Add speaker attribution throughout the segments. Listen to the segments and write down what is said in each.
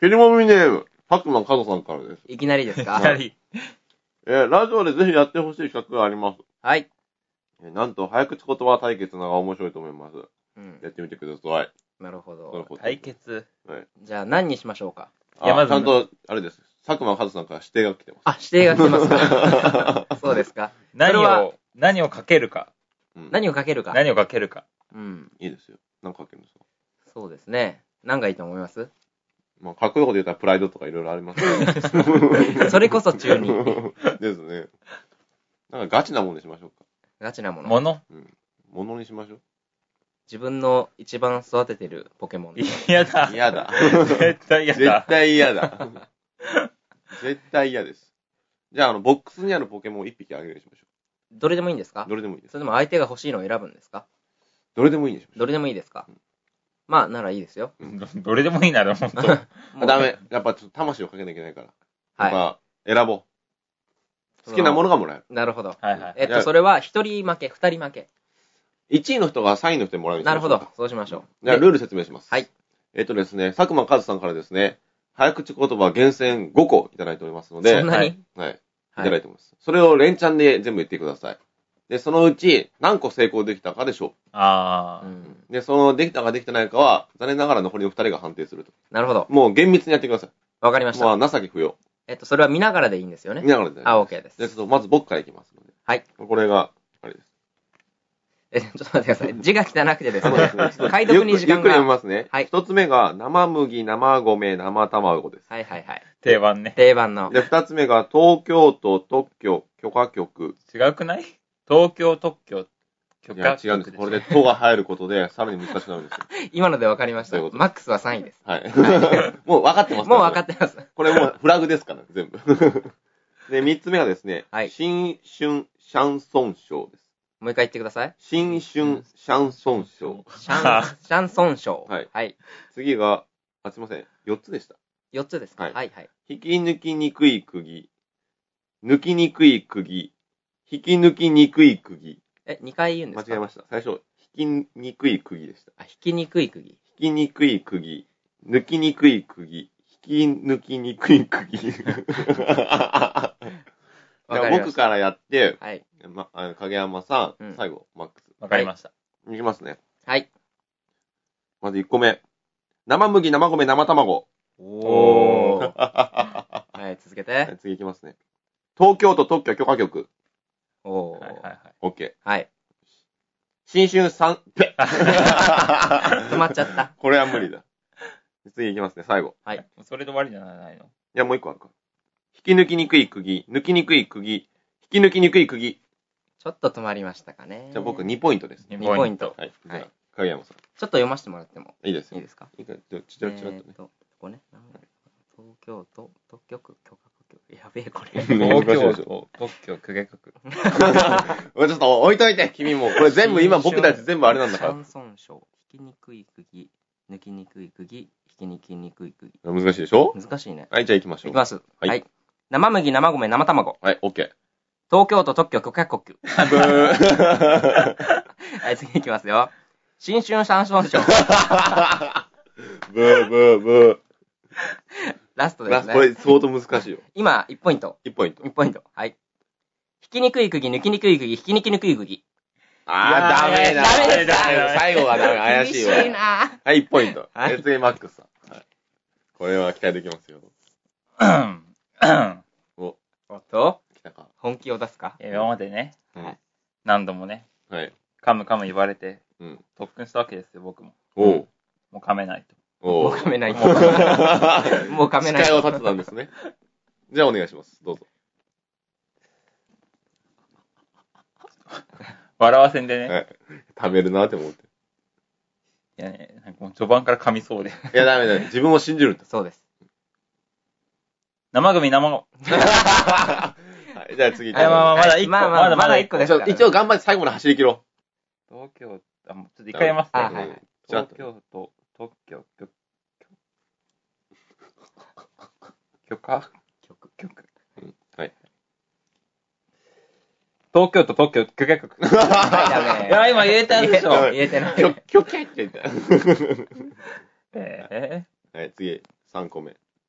Speaker 1: ケリモミネーム、パックマン加藤さんからです。
Speaker 2: いきなりですか？
Speaker 3: やはり。
Speaker 1: ラジオでぜひやってほしい企画があります。
Speaker 2: はい。
Speaker 1: なんと、早口言葉対決のが面白いと思います。
Speaker 2: うん。
Speaker 1: やってみてください。
Speaker 2: なるほど。
Speaker 3: 対決。
Speaker 1: はい。
Speaker 2: じゃあ何にしましょうか？
Speaker 1: いや、まずちゃんと、あれです。佐久間和さんから指定が来てます。
Speaker 2: あ、指定が来てますか？そうですか。
Speaker 3: 何をかけるか。
Speaker 2: 何をかけるか。
Speaker 3: 何をかけるか。
Speaker 2: うん。
Speaker 1: いいですよ。何かけるんですか？そう
Speaker 2: ですね。何がいいと思います？
Speaker 1: まあ、かっこいいこと言ったらプライドとかいろいろありますね。
Speaker 2: それこそ中二。
Speaker 1: ですね。なんかガチなものにしましょうか。
Speaker 2: ガチなもの。
Speaker 3: もの？
Speaker 1: うん。ものにしましょう。
Speaker 2: 自分の一番育ててるポケモン。
Speaker 3: 嫌だ。
Speaker 1: 嫌だ。
Speaker 3: 絶対嫌だ。
Speaker 1: 絶対嫌だ。絶対嫌です。じゃあ、ボックスにあるポケモンを1匹あげるにしましょ
Speaker 2: う。どれでもいいんですか？
Speaker 1: どれでもいいです。
Speaker 2: それでも相手が欲しいのを選ぶんですか？
Speaker 1: どれでもいいにしましょう。
Speaker 2: どれでもいいですか？まあ、ならいいですよ。
Speaker 3: どれでもいいなら、ほんと。
Speaker 1: ダメ。やっぱちょっと魂をかけなきゃいけないから。
Speaker 2: はい。
Speaker 1: やっぱ、選ぼう。好きなものがもらえる。
Speaker 2: なるほど。
Speaker 3: はいはい。
Speaker 2: それは一人負け、二人負け。
Speaker 1: 1位の人が3位の人にもらうにしましょう。
Speaker 2: なるほど。そうしましょう。
Speaker 1: じゃあ、ルール説明します。
Speaker 2: はい。
Speaker 1: ですね、佐久間和さんからですね、早口言葉厳選5個いただいておりますので、
Speaker 2: そんなに？
Speaker 1: はい。いただいてます。それを連チャンで全部言ってください。で、そのうち何個成功できたかでしょう。
Speaker 3: ああ。
Speaker 1: で、そのできたかできてないかは、残念ながら残りの2人が判定すると。
Speaker 2: なるほど。
Speaker 1: もう厳密にやってください。
Speaker 2: わかりました。
Speaker 1: まあ、情け不要。
Speaker 2: それは見ながらでいいんですよね。
Speaker 1: 見ながらで。
Speaker 2: あ、OK です。
Speaker 1: で、ちょっとまず僕からいきますので。
Speaker 2: はい。
Speaker 1: これが、あれです。
Speaker 2: ちょっと待ってください。字が汚くてですね。解読に時間が。
Speaker 1: ゆっくり読みますね。
Speaker 2: はい。
Speaker 1: 一つ目が、生麦、生米、生卵です。
Speaker 2: はいはいはい。
Speaker 3: 定番ね。
Speaker 2: 定番の。
Speaker 1: で、二つ目が、東京都特許許可局。
Speaker 3: 違くない？東京特許許可局。
Speaker 1: いや、違うんです。これで、都が入ることで、さらに難しくなるんですよ。
Speaker 2: 今ので分かりました。マックスは3位です。
Speaker 1: はい。もう分かってます。
Speaker 2: もう分かってます。
Speaker 1: これもうフラグですから、全部。で、三つ目がですね、
Speaker 2: はい。
Speaker 1: 新春シャンソン賞です。
Speaker 2: もう一回言ってください。
Speaker 1: 新春シャンソン賞。
Speaker 2: シャンソン賞。
Speaker 1: はい。
Speaker 2: はい。
Speaker 1: 次が、すいません。4つでした。
Speaker 2: 4つですか？
Speaker 1: はい
Speaker 2: はいはい。
Speaker 1: 引き抜きにくい釘。抜きにくい釘。引き抜きにくい釘。
Speaker 2: 2回言うんですか？
Speaker 1: 間違えました。最初、引きにくい釘でした。
Speaker 2: 引きにくい釘。
Speaker 1: 引きにくい釘。抜きにくい釘。引き抜きにくい釘。僕からやって、
Speaker 2: はい。
Speaker 1: 影山さん、最後、マックス。
Speaker 3: わかりました。
Speaker 1: いきますね。
Speaker 2: はい。
Speaker 1: まず1個目。生麦、生米、生卵。
Speaker 2: おー。はい、続けて。
Speaker 1: 次いきますね。東京都特許許可局。
Speaker 2: おー。
Speaker 3: はいはいはい。
Speaker 1: OK。
Speaker 2: はい。
Speaker 1: 新春3、
Speaker 2: 止まっちゃった。
Speaker 1: これは無理だ。次いきますね、最後。
Speaker 2: はい。
Speaker 3: それで終わりじゃないの？
Speaker 1: いや、もう1個あるから。引き抜きにくい釘、抜きにくい釘、引き抜きにくい釘。
Speaker 2: ちょっと止まりましたかね。
Speaker 1: じゃあ僕2ポイントです。
Speaker 2: 2ポイント。
Speaker 1: はい。影山さん。
Speaker 2: ちょっと読ませてもらっても
Speaker 1: いいです
Speaker 2: いいですか？
Speaker 1: いいか、ちょっとね。
Speaker 2: ここね。東京都特許許可局。やべえ、これ。
Speaker 3: 東京都特許許可局。
Speaker 1: ちょっと置いといて、君も。これ全部、今僕たち全部あれなんだから。
Speaker 2: シャンソン賞。引きにくい釘、抜きにくい釘、引きにきにくい釘。
Speaker 1: 難しいでしょ？
Speaker 2: 難しいね。
Speaker 1: はい、じゃあ行きましょう。
Speaker 2: いきます。はい。生麦、生米、生卵。
Speaker 1: はい、OK。
Speaker 2: 東京都特許許可局。ブー。はい、次行きますよ。新春シャンソン賞。
Speaker 1: ブー、ブー、ブー。
Speaker 2: ラストですね。
Speaker 1: これ相当難しいよ。
Speaker 2: 今、1ポイント。
Speaker 1: 1ポイント。
Speaker 2: 1ポイント。はい。引きにくい釘、抜きにくい釘、引きにきにくい釘。
Speaker 1: ダメだ。
Speaker 2: ダメです。
Speaker 1: 最後はダメ。怪しいわ。
Speaker 2: 厳しいな。
Speaker 1: はい、1ポイント。
Speaker 2: はい。
Speaker 1: 次、マックスさん。はい。これは期待できますよ。
Speaker 2: おっと
Speaker 1: 来たか。
Speaker 2: 本気を出すか？
Speaker 3: 今までね、何度もね、
Speaker 1: はい。
Speaker 3: 噛む噛む言われて、特訓したわけですよ、僕も。もう噛めないと。
Speaker 2: もう噛めない。もう噛めない。
Speaker 1: 誓いを立てたんですね。じゃあお願いします。どうぞ。
Speaker 3: 笑わせんでね。
Speaker 1: 食べるなって思って。
Speaker 3: いやね、なんかもう序盤から噛みそうで。
Speaker 1: いや、ダメだ。自分を信じるって。
Speaker 2: そうです。
Speaker 3: 生組、生米。
Speaker 1: じゃあ次。
Speaker 3: まだ1個。
Speaker 2: まだ1個ですから。
Speaker 1: 一応頑張って最後まで走り切ろ
Speaker 3: う。東京、ちょっと一回やります
Speaker 2: ね。
Speaker 3: 東京都特許許可局。
Speaker 1: はい。
Speaker 3: 東京都特許許可局。いや、今言えたでしょ。
Speaker 2: 言えてない。
Speaker 1: 許可って言った。
Speaker 3: はい、
Speaker 1: 次、3個目。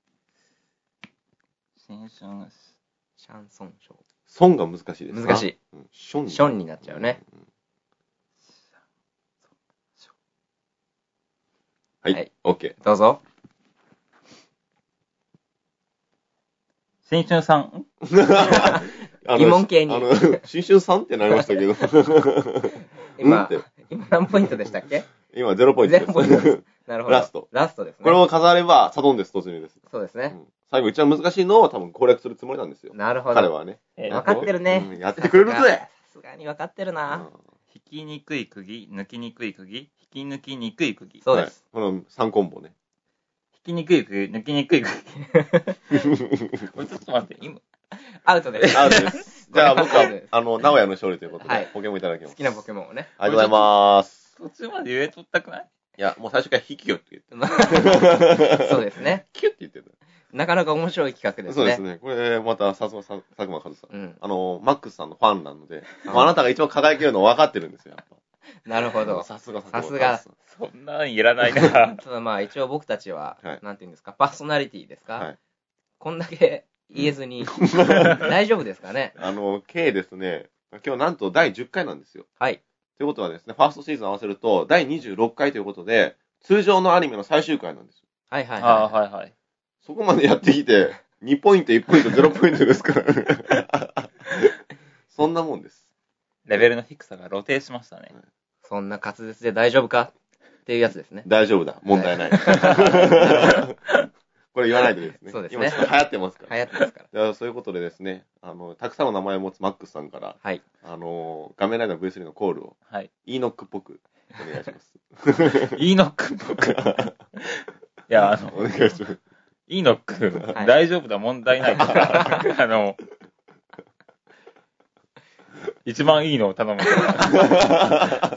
Speaker 3: 新春
Speaker 2: シャンソンショー。
Speaker 1: ソンが難しいですか？
Speaker 2: 難しい。
Speaker 1: ション。
Speaker 2: ションになっちゃうね。
Speaker 1: はい。OK。
Speaker 2: どうぞ。
Speaker 3: 新春さん
Speaker 2: 疑問系に。
Speaker 1: 新春さんってなりましたけど。
Speaker 2: 今何ポイントでしたっけ？
Speaker 1: 今0ポイントです。
Speaker 2: 0ポイントです。なるほど。ラストですね。
Speaker 1: これを飾ればサドンデス突入です。
Speaker 2: そうですね。
Speaker 1: 最後一番難しいのを多分攻略するつもりなんですよ。
Speaker 2: なるほど。
Speaker 1: 彼はね。
Speaker 2: 分かってるね。
Speaker 1: やってくれるぜ。
Speaker 2: さすがに分かってるな。
Speaker 3: 引きにくい釘、抜きにくい釘、引き抜きにくい釘。
Speaker 2: そうです。
Speaker 1: この3コンボね。
Speaker 3: 引きにくい釘、抜きにくい釘。これちょっと待って、今。
Speaker 2: アウトです。
Speaker 1: アウトです。じゃあ僕は、直哉の勝利ということで、ポケモンいただきます。
Speaker 2: 好きなポケモンをね。
Speaker 1: ありがとうございます。
Speaker 3: 途中まで言えとったくない？
Speaker 1: いや、もう最初から引きよって言って。
Speaker 2: そうですね。
Speaker 1: キュッて言ってた。
Speaker 2: なかなか面白い企画ですね。
Speaker 1: そうですね。これ、また、佐久間和さん。
Speaker 2: うん。
Speaker 1: マックスさんのファンなので、あなたが一番輝けるの分かってるんですよ、やっぱ。
Speaker 2: なるほど。
Speaker 1: さすが。
Speaker 3: そんなんいらないな。
Speaker 2: ただまあ一応僕たちは、なんていうんですか、パーソナリティですか？
Speaker 1: はい。
Speaker 2: こんだけ言えずに、大丈夫ですかね？
Speaker 1: 計ですね、今日なんと第10回なんですよ。
Speaker 2: はい。
Speaker 1: ということはですね、ファーストシーズン合わせると、第26回ということで、通常のアニメの最終回なんですよ。
Speaker 2: はいはい
Speaker 3: はい。
Speaker 1: そこまでやってきて、2ポイント、1ポイント、0ポイントですから。そんなもんです。
Speaker 3: レベルの低さが露呈しましたね。
Speaker 2: そんな滑舌で大丈夫かっていうやつですね。
Speaker 1: 大丈夫だ。問題ない。これ言わないとですね。
Speaker 2: そうですね。
Speaker 1: 今ちょっと流行ってますから。
Speaker 2: 流行ってますから。
Speaker 1: そういうことでですね、たくさんの名前を持つマックスさんから、
Speaker 2: はい。
Speaker 1: 画面ライダー V3 のコールを、
Speaker 3: はい。
Speaker 1: イーノックっぽくお願いします。
Speaker 3: イーノックっぽく。いや、
Speaker 1: お願いします。
Speaker 3: イーノック、大丈夫だ、問題ないから、一番いいのを頼むから。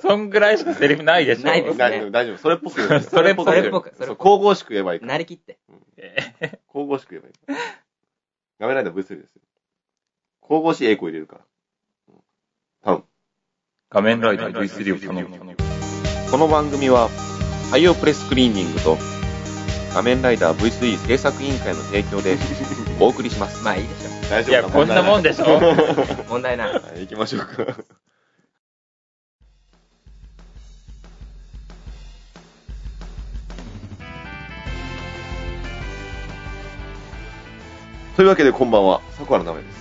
Speaker 3: そんぐらいしかセリフないでしょ。
Speaker 2: ないですね。
Speaker 1: 大丈夫。それっぽく。
Speaker 2: それっぽく。
Speaker 1: 神々しく言えばいいから。
Speaker 2: なりきって。
Speaker 1: 神々しく言えばいい。画面ライダー V3 ですよ。神々しいエコ入れるから。頼む。
Speaker 3: 画面ライダー V3 を頼む。
Speaker 1: この番組は、太陽プレスクリーニングと、画面ライダー V3 制作委員会の提供でお送りします。
Speaker 2: まあいいでしょ。
Speaker 1: 大丈夫。
Speaker 3: いや、こんなもんでしょ。
Speaker 2: 問題ない。
Speaker 1: 行きましょうか。というわけでこんばんは、桜の名前です。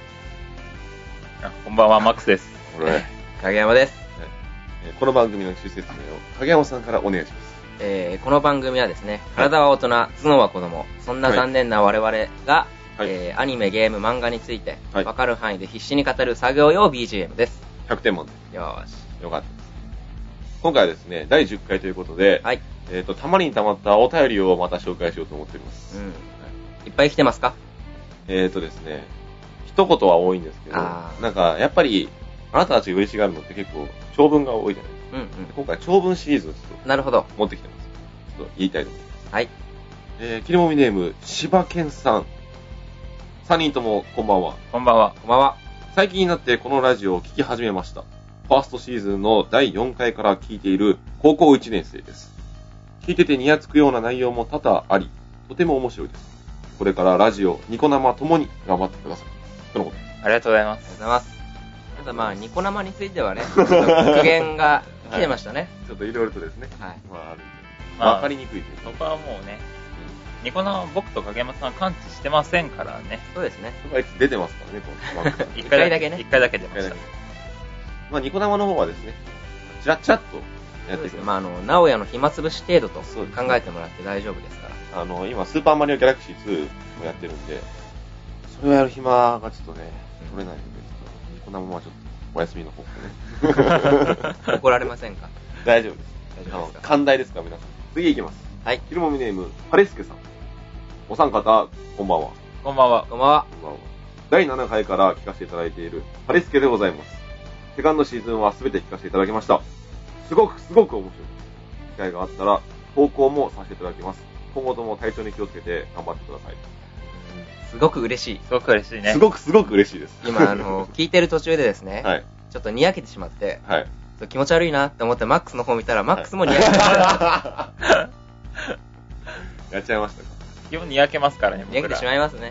Speaker 3: こんばんは、マックスです。
Speaker 2: 影山です。
Speaker 1: この番組の趣旨説明を影山さんからお願いします。
Speaker 2: この番組はですね、体は大人、頭脳は子供、そんな残念な我々が、アニメ、ゲーム、漫画について、分かる範囲で必死に語る作業用 BGM です。
Speaker 1: 100点満点。
Speaker 2: よーし。
Speaker 1: よかったです。今回はですね、第10回ということで、
Speaker 2: はい。
Speaker 1: たまりにたまったお便りをまた紹介しようと思っております。
Speaker 2: いっぱい来てますか？
Speaker 1: ですね、一言は多いんですけど、なんか、やっぱり、あなたたちが嬉しがるのって結構、長文が多いじゃないですか。今回、長文シリーズをちょっと、
Speaker 2: なるほど。
Speaker 1: 持ってきてます。ちょっと言いたいと思います。
Speaker 2: はい。
Speaker 1: 切りもみネーム、柴犬さん。3人とも、こんばんは。
Speaker 3: こんばんは。
Speaker 2: こんばんは。
Speaker 1: 最近になってこのラジオを聞き始めました。ファーストシーズンの第4回から聞いている高校1年生です。聞いててニヤつくような内容も多々あり、とても面白いです。これからラジオ、ニコ生ともに頑張ってください。とのことです。
Speaker 3: ありがとうございます。
Speaker 2: ありがとうございます。ただまあ、ニコ生についてはね、ちょっと苦言が来てましたね。
Speaker 1: ちょっといろいろとですね。
Speaker 2: はい。
Speaker 1: わかりにくいという。
Speaker 3: そこはもうね、ニコ生僕と影山さん感知してませんからね。
Speaker 2: そうですね。
Speaker 1: そこは出てますからね、この番組。
Speaker 2: 1回だけね。
Speaker 3: 1回だけ出ました。
Speaker 1: まあ、ニコ生の方はですね、ちらっとやっていく。
Speaker 2: まあ、直哉の暇つぶし程度と考えてもらって大丈夫ですから。
Speaker 1: 今、スーパーマリオギャラクシー2をやってるんで、それをやる暇がちょっとね、取れないので、ニコ生はちょっとお休みの方でね。
Speaker 2: 怒られませんか？
Speaker 1: 大丈夫です。
Speaker 2: 大丈夫ですか？
Speaker 1: 寛大ですから、皆さん。次行きます。
Speaker 2: はい。
Speaker 1: ひるもみネーム、パレスケさん。お三方、こんばんは。
Speaker 3: こんばんは。
Speaker 2: こんばんは。
Speaker 1: こんばんは。第7回から聞かせていただいているパレスケでございます。セカンドシーズンは全て聞かせていただきました。すごく面白い。機会があったら、投稿もさせていただきます。今後とも体調に気をつけて頑張ってください。
Speaker 2: すごく嬉しい。
Speaker 3: すごく嬉しいね。
Speaker 1: すごく嬉しいです。
Speaker 2: 今、聞いてる途中でですね、
Speaker 1: はい。
Speaker 2: ちょっとにやけてしまって、
Speaker 1: はい。
Speaker 2: 気持ち悪いなって思ってマックスの方見たら、マックスもにやけてしまった。
Speaker 1: やっちゃいましたか？
Speaker 3: 基本にやけますからね、
Speaker 2: にやけてしまいますね。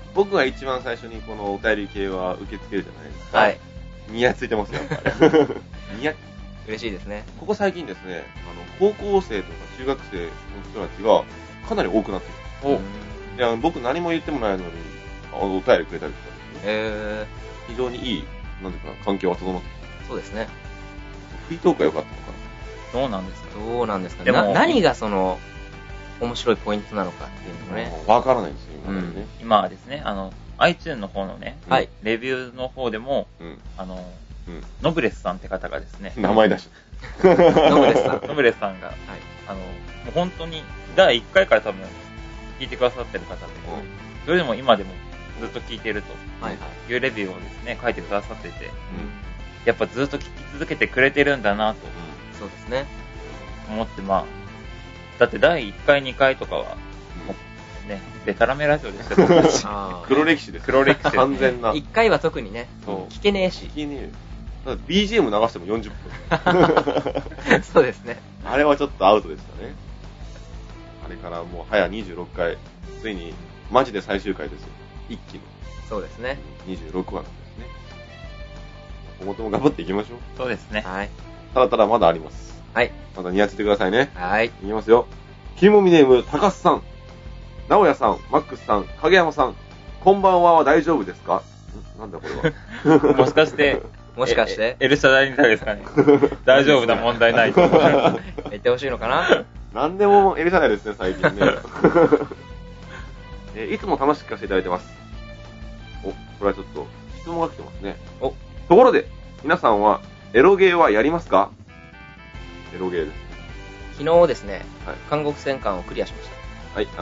Speaker 1: 僕が一番最初にこのお便り系は受け付けるじゃないですか。
Speaker 2: はい。
Speaker 1: ニヤついてますよ、やっぱり。ニヤ
Speaker 2: 嬉しいですね。
Speaker 1: ここ最近ですね、高校生とか中学生の人たちがかなり多くなってきて、いや僕何も言ってもないのに、お便りくれたりとかですね。非常にいい、なんていうかな、環境が整ってきた。
Speaker 2: そうですね。
Speaker 1: フリートークが良かったのか
Speaker 3: な。どうなんですか？
Speaker 2: どうなんですかね。何がその、面白いポイントなのかっていうのね。
Speaker 1: わからないんですよ、今ね。
Speaker 3: 今はですね、iTunes の方のね、レビューの方でも、ノブレスさんって方がですね、
Speaker 1: 名前出し
Speaker 3: ノブレスさんが、もう本当に第1回から多分聞いてくださってる方で、それでも今でもずっと聞いてるというレビューをですね、書いてくださってて、やっぱずっと聞き続けてくれてるんだなと、
Speaker 2: そうですね。
Speaker 3: 思って、まあ、だって第1回、2回とかは、もうね、デタラメラジオでした
Speaker 1: よ。黒歴史です。
Speaker 3: 黒歴史。
Speaker 1: 完全な。
Speaker 2: 1回は特にね、聞けねえし。
Speaker 1: 聞けねえよ。BGM 流しても40分。
Speaker 2: そうですね。
Speaker 1: あれはちょっとアウトでしたね。あれからもう早26回、ついにマジで最終回ですよ。一気に。
Speaker 2: そうですね。
Speaker 1: 26話なんですね。今後とも頑張っていきましょう。
Speaker 3: そうですね。
Speaker 2: はい。
Speaker 1: ただただまだあります。
Speaker 2: はい。
Speaker 1: まだニヤついてくださいね。
Speaker 2: はい。
Speaker 1: いきますよ。キーモミネーム、高須さん、直哉さん、マックスさん、影山さん、こんばんは大丈夫ですか？なんだこれは。
Speaker 3: もしかして、エルシャダイに対ですかね。大丈夫な問題ないと思う。
Speaker 2: 言ってほしいのかな？
Speaker 1: なんでもエルシャダイですね、最近ね。いつも楽しく聞かせていただいてます。これはちょっと質問が来てますね。ところで、皆さんはエロゲーはやりますか？エロゲーです。
Speaker 2: 昨日ですね、韓国戦艦をクリアしました。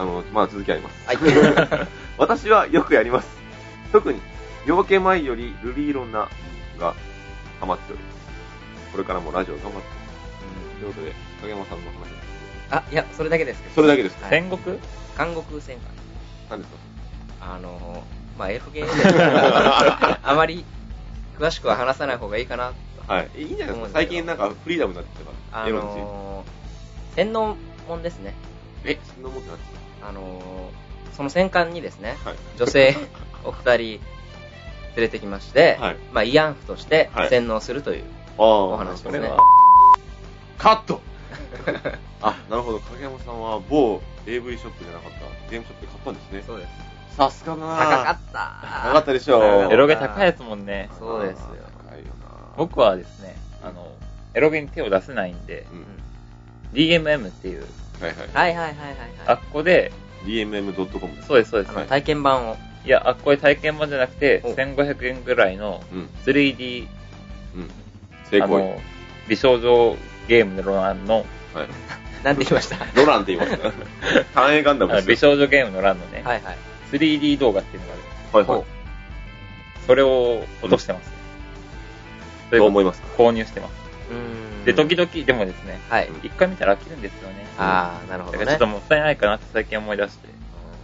Speaker 1: はい、まだ続きあります。
Speaker 2: はい。
Speaker 1: 私はよくやります。特に、夜明け前よりルリーロナがハマっております。これからもラジオ頑張って。ということで、影山さんの話です。
Speaker 2: いや、それだけですけど。
Speaker 1: それだけですか？
Speaker 3: 戦国？
Speaker 2: 韓国戦艦。
Speaker 1: 何ですか？
Speaker 2: エロゲーであまり詳しくは話さない方がいいかなと。
Speaker 1: はい。いいんじゃないですか。最近なんかフリーダムになってきたから。エロについて。
Speaker 2: 洗脳もんですね。
Speaker 1: 洗脳もんって何ですか？
Speaker 2: その戦艦にですね、女性お二人連れてきまして、まあ慰安婦として洗脳するというお話ですね。
Speaker 1: カットなるほど。影山さんは某 AV ショップじゃなかったゲームショップで買ったんですね。
Speaker 2: そうです。
Speaker 1: さすがだな。
Speaker 2: 高かった。
Speaker 1: 高かったでしょう。
Speaker 3: エロゲ高いやつもんね。
Speaker 2: そうですよ。
Speaker 1: 高いよな。
Speaker 3: 僕はですね、エロゲに手を出せないんで、DMM っていう。
Speaker 2: はい。
Speaker 3: あっこで、
Speaker 1: DMM.com です。
Speaker 3: そうです。
Speaker 2: 体験版を。
Speaker 3: いや、あっこで体験版じゃなくて、1500円ぐらいの 3D、美少女ゲームのロランの、
Speaker 2: なんて言いました？
Speaker 1: ロランって言いました。単影ガンダムです。
Speaker 3: 美少女ゲームのランのね、3D 動画っていうのがあるんです。それを落としてます。
Speaker 1: どう思いますか？
Speaker 3: 購入してます。で、時々、でもですね、一回見たら飽きるんですよね。
Speaker 2: なるほどね。
Speaker 3: ちょっともったいないかなって最近思い出して。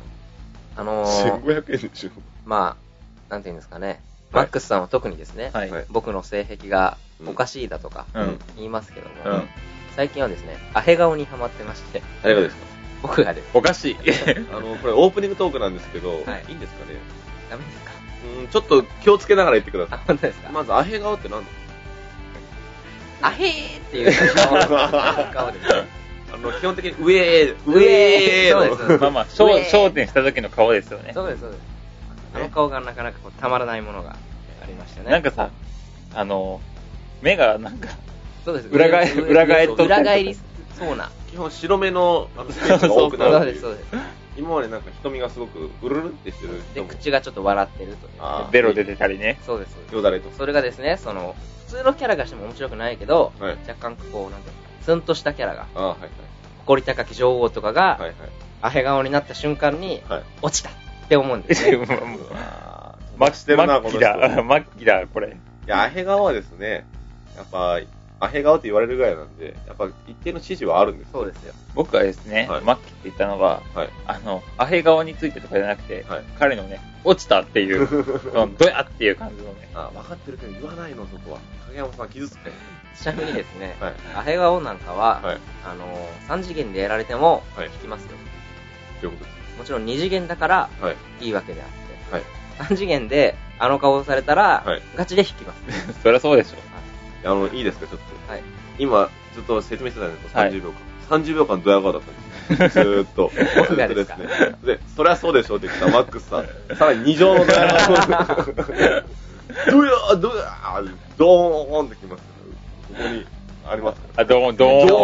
Speaker 1: 1500円でしょ。
Speaker 2: まあ、なんて言うんですかね。マックスさんは特にですね、僕の性癖がおかしいだとか言いますけども、最近はですね、アヘ顔にハマってまして。
Speaker 1: 誰がですか？
Speaker 2: 僕がです。
Speaker 3: おかしい。
Speaker 1: これオープニングトークなんですけど、いいんですかね？
Speaker 2: ダメですか？
Speaker 1: ちょっと気をつけながら言ってください。
Speaker 2: 本当ですか？
Speaker 1: まず、アヘ顔って何ですか？
Speaker 2: アヘーっていう顔ですね。
Speaker 1: 基本的に上ー
Speaker 2: そうです。
Speaker 3: まあまあ、焦点した時の顔ですよね。
Speaker 2: そうです。あの顔がなかなかたまらないものがありましたね。
Speaker 3: なんかさ、目がなんか、
Speaker 2: そうです。
Speaker 3: 裏返り
Speaker 2: そうな。
Speaker 1: 基本白目のスペースが多くなる。
Speaker 2: そうです。
Speaker 1: 今までなんか瞳がすごくうるるってしてる。
Speaker 2: で、口がちょっと笑ってるという。
Speaker 3: ベロで出たりね。
Speaker 2: そうです。
Speaker 1: よだれと。
Speaker 2: それがですね、普通のキャラがしても面白くないけど、若干こう、なんていうか、ツンとしたキャラが、誇り高き女王とかが、アヘ顔になった瞬間に、落ちたって思うんですよ。
Speaker 1: マ
Speaker 3: ッキだ、これ。
Speaker 1: いや、アヘ顔はですね、やっぱ、アヘ顔って言われるぐらいなんで、やっぱ一定の支持はあるんですよ。
Speaker 2: そうですよ。
Speaker 3: 僕はですね、マッキって言ったのは、アヘ顔についてとかじゃなくて、彼のね、落ちたっていう、ドヤっていう感じのね。
Speaker 1: 分かってるけど言わないの、そこは。影山さん傷つくね。
Speaker 2: ちなみにですね、アヘ顔なんかは、3次元でやられても、効きますよ。
Speaker 1: ということです。
Speaker 2: もちろん2次元だから、いいわけであって。
Speaker 1: はい。
Speaker 2: 3次元であの顔をされたら、
Speaker 1: はい、
Speaker 2: ガチで引きます。
Speaker 3: そりゃそうでしょ。
Speaker 1: いいですか、ちょっと。
Speaker 2: はい。
Speaker 1: 今、ずっと説明してたんですけど、30秒間。30秒間ドヤ顔だったんです。ずーっと。
Speaker 2: 僕がですか。
Speaker 1: で、そりゃそうでしょって言ったマックスさん。さらに2乗のドヤ顔。ドヤードーンってきます。ここにありますから。
Speaker 3: ドーン出た。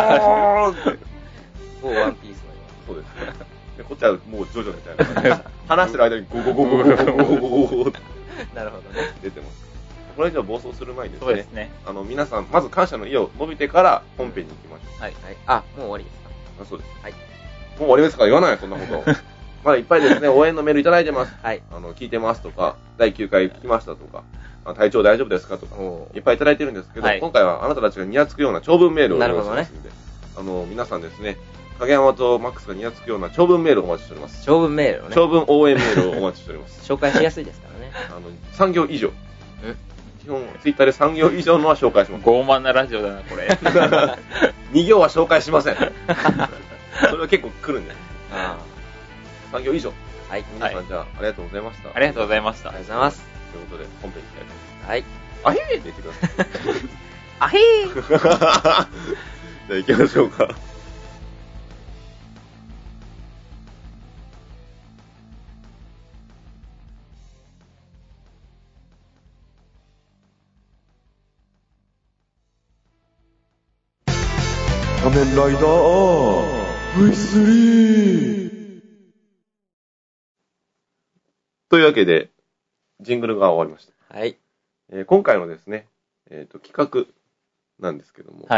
Speaker 2: 某ワンピースのよ
Speaker 1: うそうですね。で、こっちはもうジョジョみたいな感じで、話してる間にゴゴゴゴゴゴゴゴゴゴって。
Speaker 2: なるほどね。
Speaker 1: 出てます。これ以上暴走する前にですね。
Speaker 3: そうですね。
Speaker 1: 皆さん、まず感謝の意を述べてから本編に行きましょう。
Speaker 2: はい。はい。あ、もう終わりですか？
Speaker 1: あ、そうです。
Speaker 2: はい。
Speaker 1: もう終わりですか？言わない、そんなこと。まだいっぱいですね、応援のメールいただいてます。
Speaker 2: はい。
Speaker 1: 聞いてますとか、第9回聞きましたとか、体調大丈夫ですかとか、いっぱいいただいてるんですけど、今回はあなたたちがニヤつくような長文メールをお願いしますので、皆さんですね、影山とマックスがニヤつくような長文メールをお待ちしております。
Speaker 2: 長文メールをね。
Speaker 1: 長文応援メールをお待ちしております。
Speaker 2: 紹介しやすいですからね。
Speaker 1: 3行以上。基本、ツイッターで3行以上のは紹介します。
Speaker 3: 傲慢なラジオだな、これ。
Speaker 1: 2行は紹介しません。それは結構来るんで。3行以上。
Speaker 2: はい。
Speaker 1: 皆さん、じゃあ、ありがとうございました。
Speaker 3: ありがとうございました。
Speaker 2: ありがとうございます。
Speaker 1: ということで、本編に行きたいと思います。
Speaker 2: はい。
Speaker 1: あへーって言ってください。
Speaker 2: あへー
Speaker 1: じゃあ行きましょうか。仮面ライダー V3 というわけで、ジングルが終わりました。
Speaker 2: はい。
Speaker 1: 今回のですね、企画なんですけども、
Speaker 3: はい。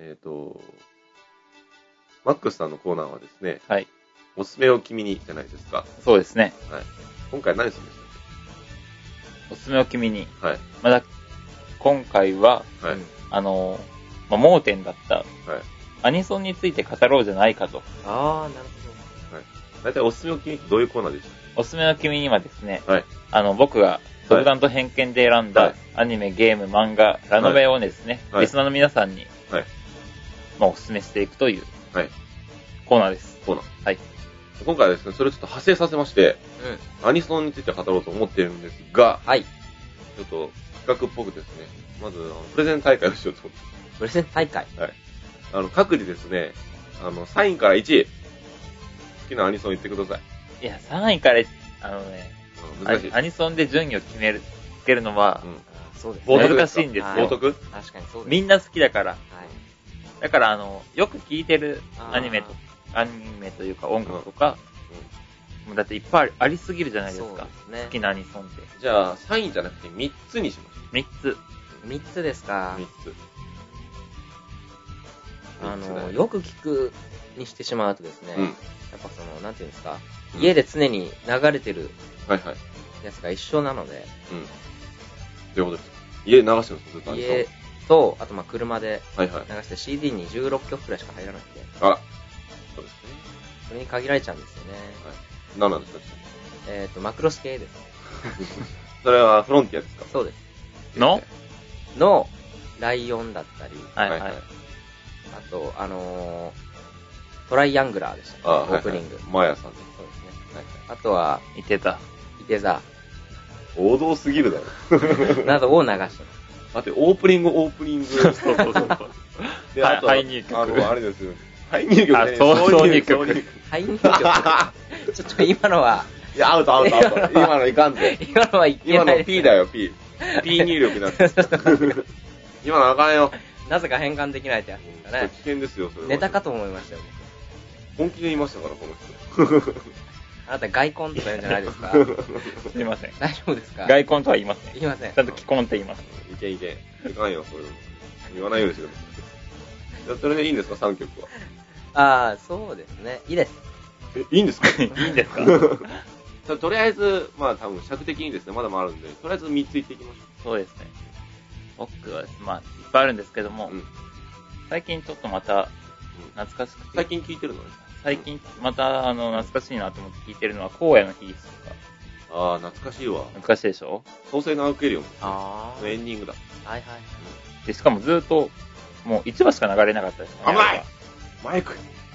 Speaker 1: マックスさんのコーナーはですね、
Speaker 3: はい。
Speaker 1: おすすめを君にじゃないですか。
Speaker 3: そうですね。
Speaker 1: はい。今回何するんですか？
Speaker 3: おすすめを君に。
Speaker 1: はい。
Speaker 3: まだ、今回は、
Speaker 1: はい。
Speaker 3: 盲点だった、
Speaker 1: はい。
Speaker 3: アニソンについて語ろうじゃないかと。
Speaker 2: あー、なるほ
Speaker 1: ど。はい。大体おすすめを君ってどういうコーナーでした？
Speaker 3: おすすめの君にはですね、
Speaker 1: はい。
Speaker 3: 僕が独断と偏見で選んだアニメ、ゲーム、漫画、ラノベをですね、リスナーの皆さんに、
Speaker 1: はい。
Speaker 3: おすすめしていくという、
Speaker 1: はい。
Speaker 3: コーナーです。
Speaker 1: コーナー。
Speaker 3: はい。
Speaker 1: 今回はですね、それをちょっと派生させまして、アニソンについて語ろうと思っているんですが、
Speaker 2: はい。
Speaker 1: ちょっと企画っぽくですね、まず、プレゼン大会をしようと思って。
Speaker 2: プレゼン大会？
Speaker 1: はい。各自ですね、3位から1位、好きなアニソン言ってください。
Speaker 3: いや、3位から、
Speaker 1: 難しい。
Speaker 3: アニソンで順位をつけるのは、
Speaker 2: そうですね。
Speaker 3: 難しいんですよ。
Speaker 1: 冒涜？
Speaker 2: 確かにそうです。
Speaker 3: みんな好きだから。
Speaker 2: はい。
Speaker 3: だから、よく聴いてるアニメというか音楽とか、もうだっていっぱいありすぎるじゃないですか。そうですね。好きなアニソンって。
Speaker 1: じゃあ、3位じゃなくて3つにしましょ
Speaker 3: う。3つ。
Speaker 2: 3つですか。
Speaker 1: 3つ。
Speaker 2: よく聞くにしてしまうとですね、やっぱなんていうんですか、家で常に流れてるやつが一緒なので、
Speaker 1: どういうことですか？家流してるんですか？ずっと
Speaker 2: 家と、あと車で流
Speaker 1: して
Speaker 2: CD に16曲くらいしか入らなくて、
Speaker 1: あら、そうですね。
Speaker 2: それに限られちゃうんですよね。
Speaker 1: はい。何なんですか？
Speaker 2: マクロス系です。
Speaker 1: それはフロンティアですか？
Speaker 2: そうです。
Speaker 3: の
Speaker 2: ライオンだったり、
Speaker 3: はいはい。
Speaker 2: あと、トライアングラーでした、オープニング。
Speaker 1: マヤさんです。
Speaker 2: そうですね。はい、あとは、
Speaker 3: いて座。
Speaker 1: 王道すぎるだろ。
Speaker 2: などを流してます。
Speaker 1: だってオープニング。そうそう。
Speaker 3: で、あと、ハイ入曲。
Speaker 1: あれですよ。ハイ入曲ね。
Speaker 3: 挿入曲。
Speaker 2: ハイ入曲。ちょっと今のは。
Speaker 1: いや、アウト。今のいかんぜ。
Speaker 2: 今のはいけない。
Speaker 1: 今の P だよ、P。P 入力だって。今のあかんよ。
Speaker 2: なぜか変換できないってやつですかね。
Speaker 1: 危険ですよ、それは。
Speaker 2: ネタかと思いましたよ、
Speaker 1: 本気で言いましたから、この人。
Speaker 2: あなた、外婚とか言うんじゃないですか？
Speaker 3: すいません。
Speaker 2: 大丈夫ですか？
Speaker 3: 外婚とは言いません。
Speaker 2: 言いません。
Speaker 3: ちゃんと既婚って言います。
Speaker 1: いけ。いかんよ、そういうの。言わないようにしてください。それでいいんですか、3曲
Speaker 2: は。そうですね。いいです。
Speaker 1: いいんですか？
Speaker 3: いいんですか？
Speaker 1: とりあえず、多分尺的にですね、まだもあるんで、とりあえず3ついっていきましょう。
Speaker 3: そうですね。僕はですね、いっぱいあるんですけども、最近ちょっとまた、懐かしくて。
Speaker 1: 最近聞いてるのね。
Speaker 3: 最近、また、懐かしいなと思って聞いてるのは、荒野のヒースとか。
Speaker 1: ああ、懐かしいわ。
Speaker 3: 懐かしいでしょ？
Speaker 1: 創世のアークエリオン。
Speaker 2: エ
Speaker 1: ンディングだ。
Speaker 2: はい。
Speaker 3: で、しかもずっと、もう1話しか流れなかったですね。
Speaker 1: 甘いマイク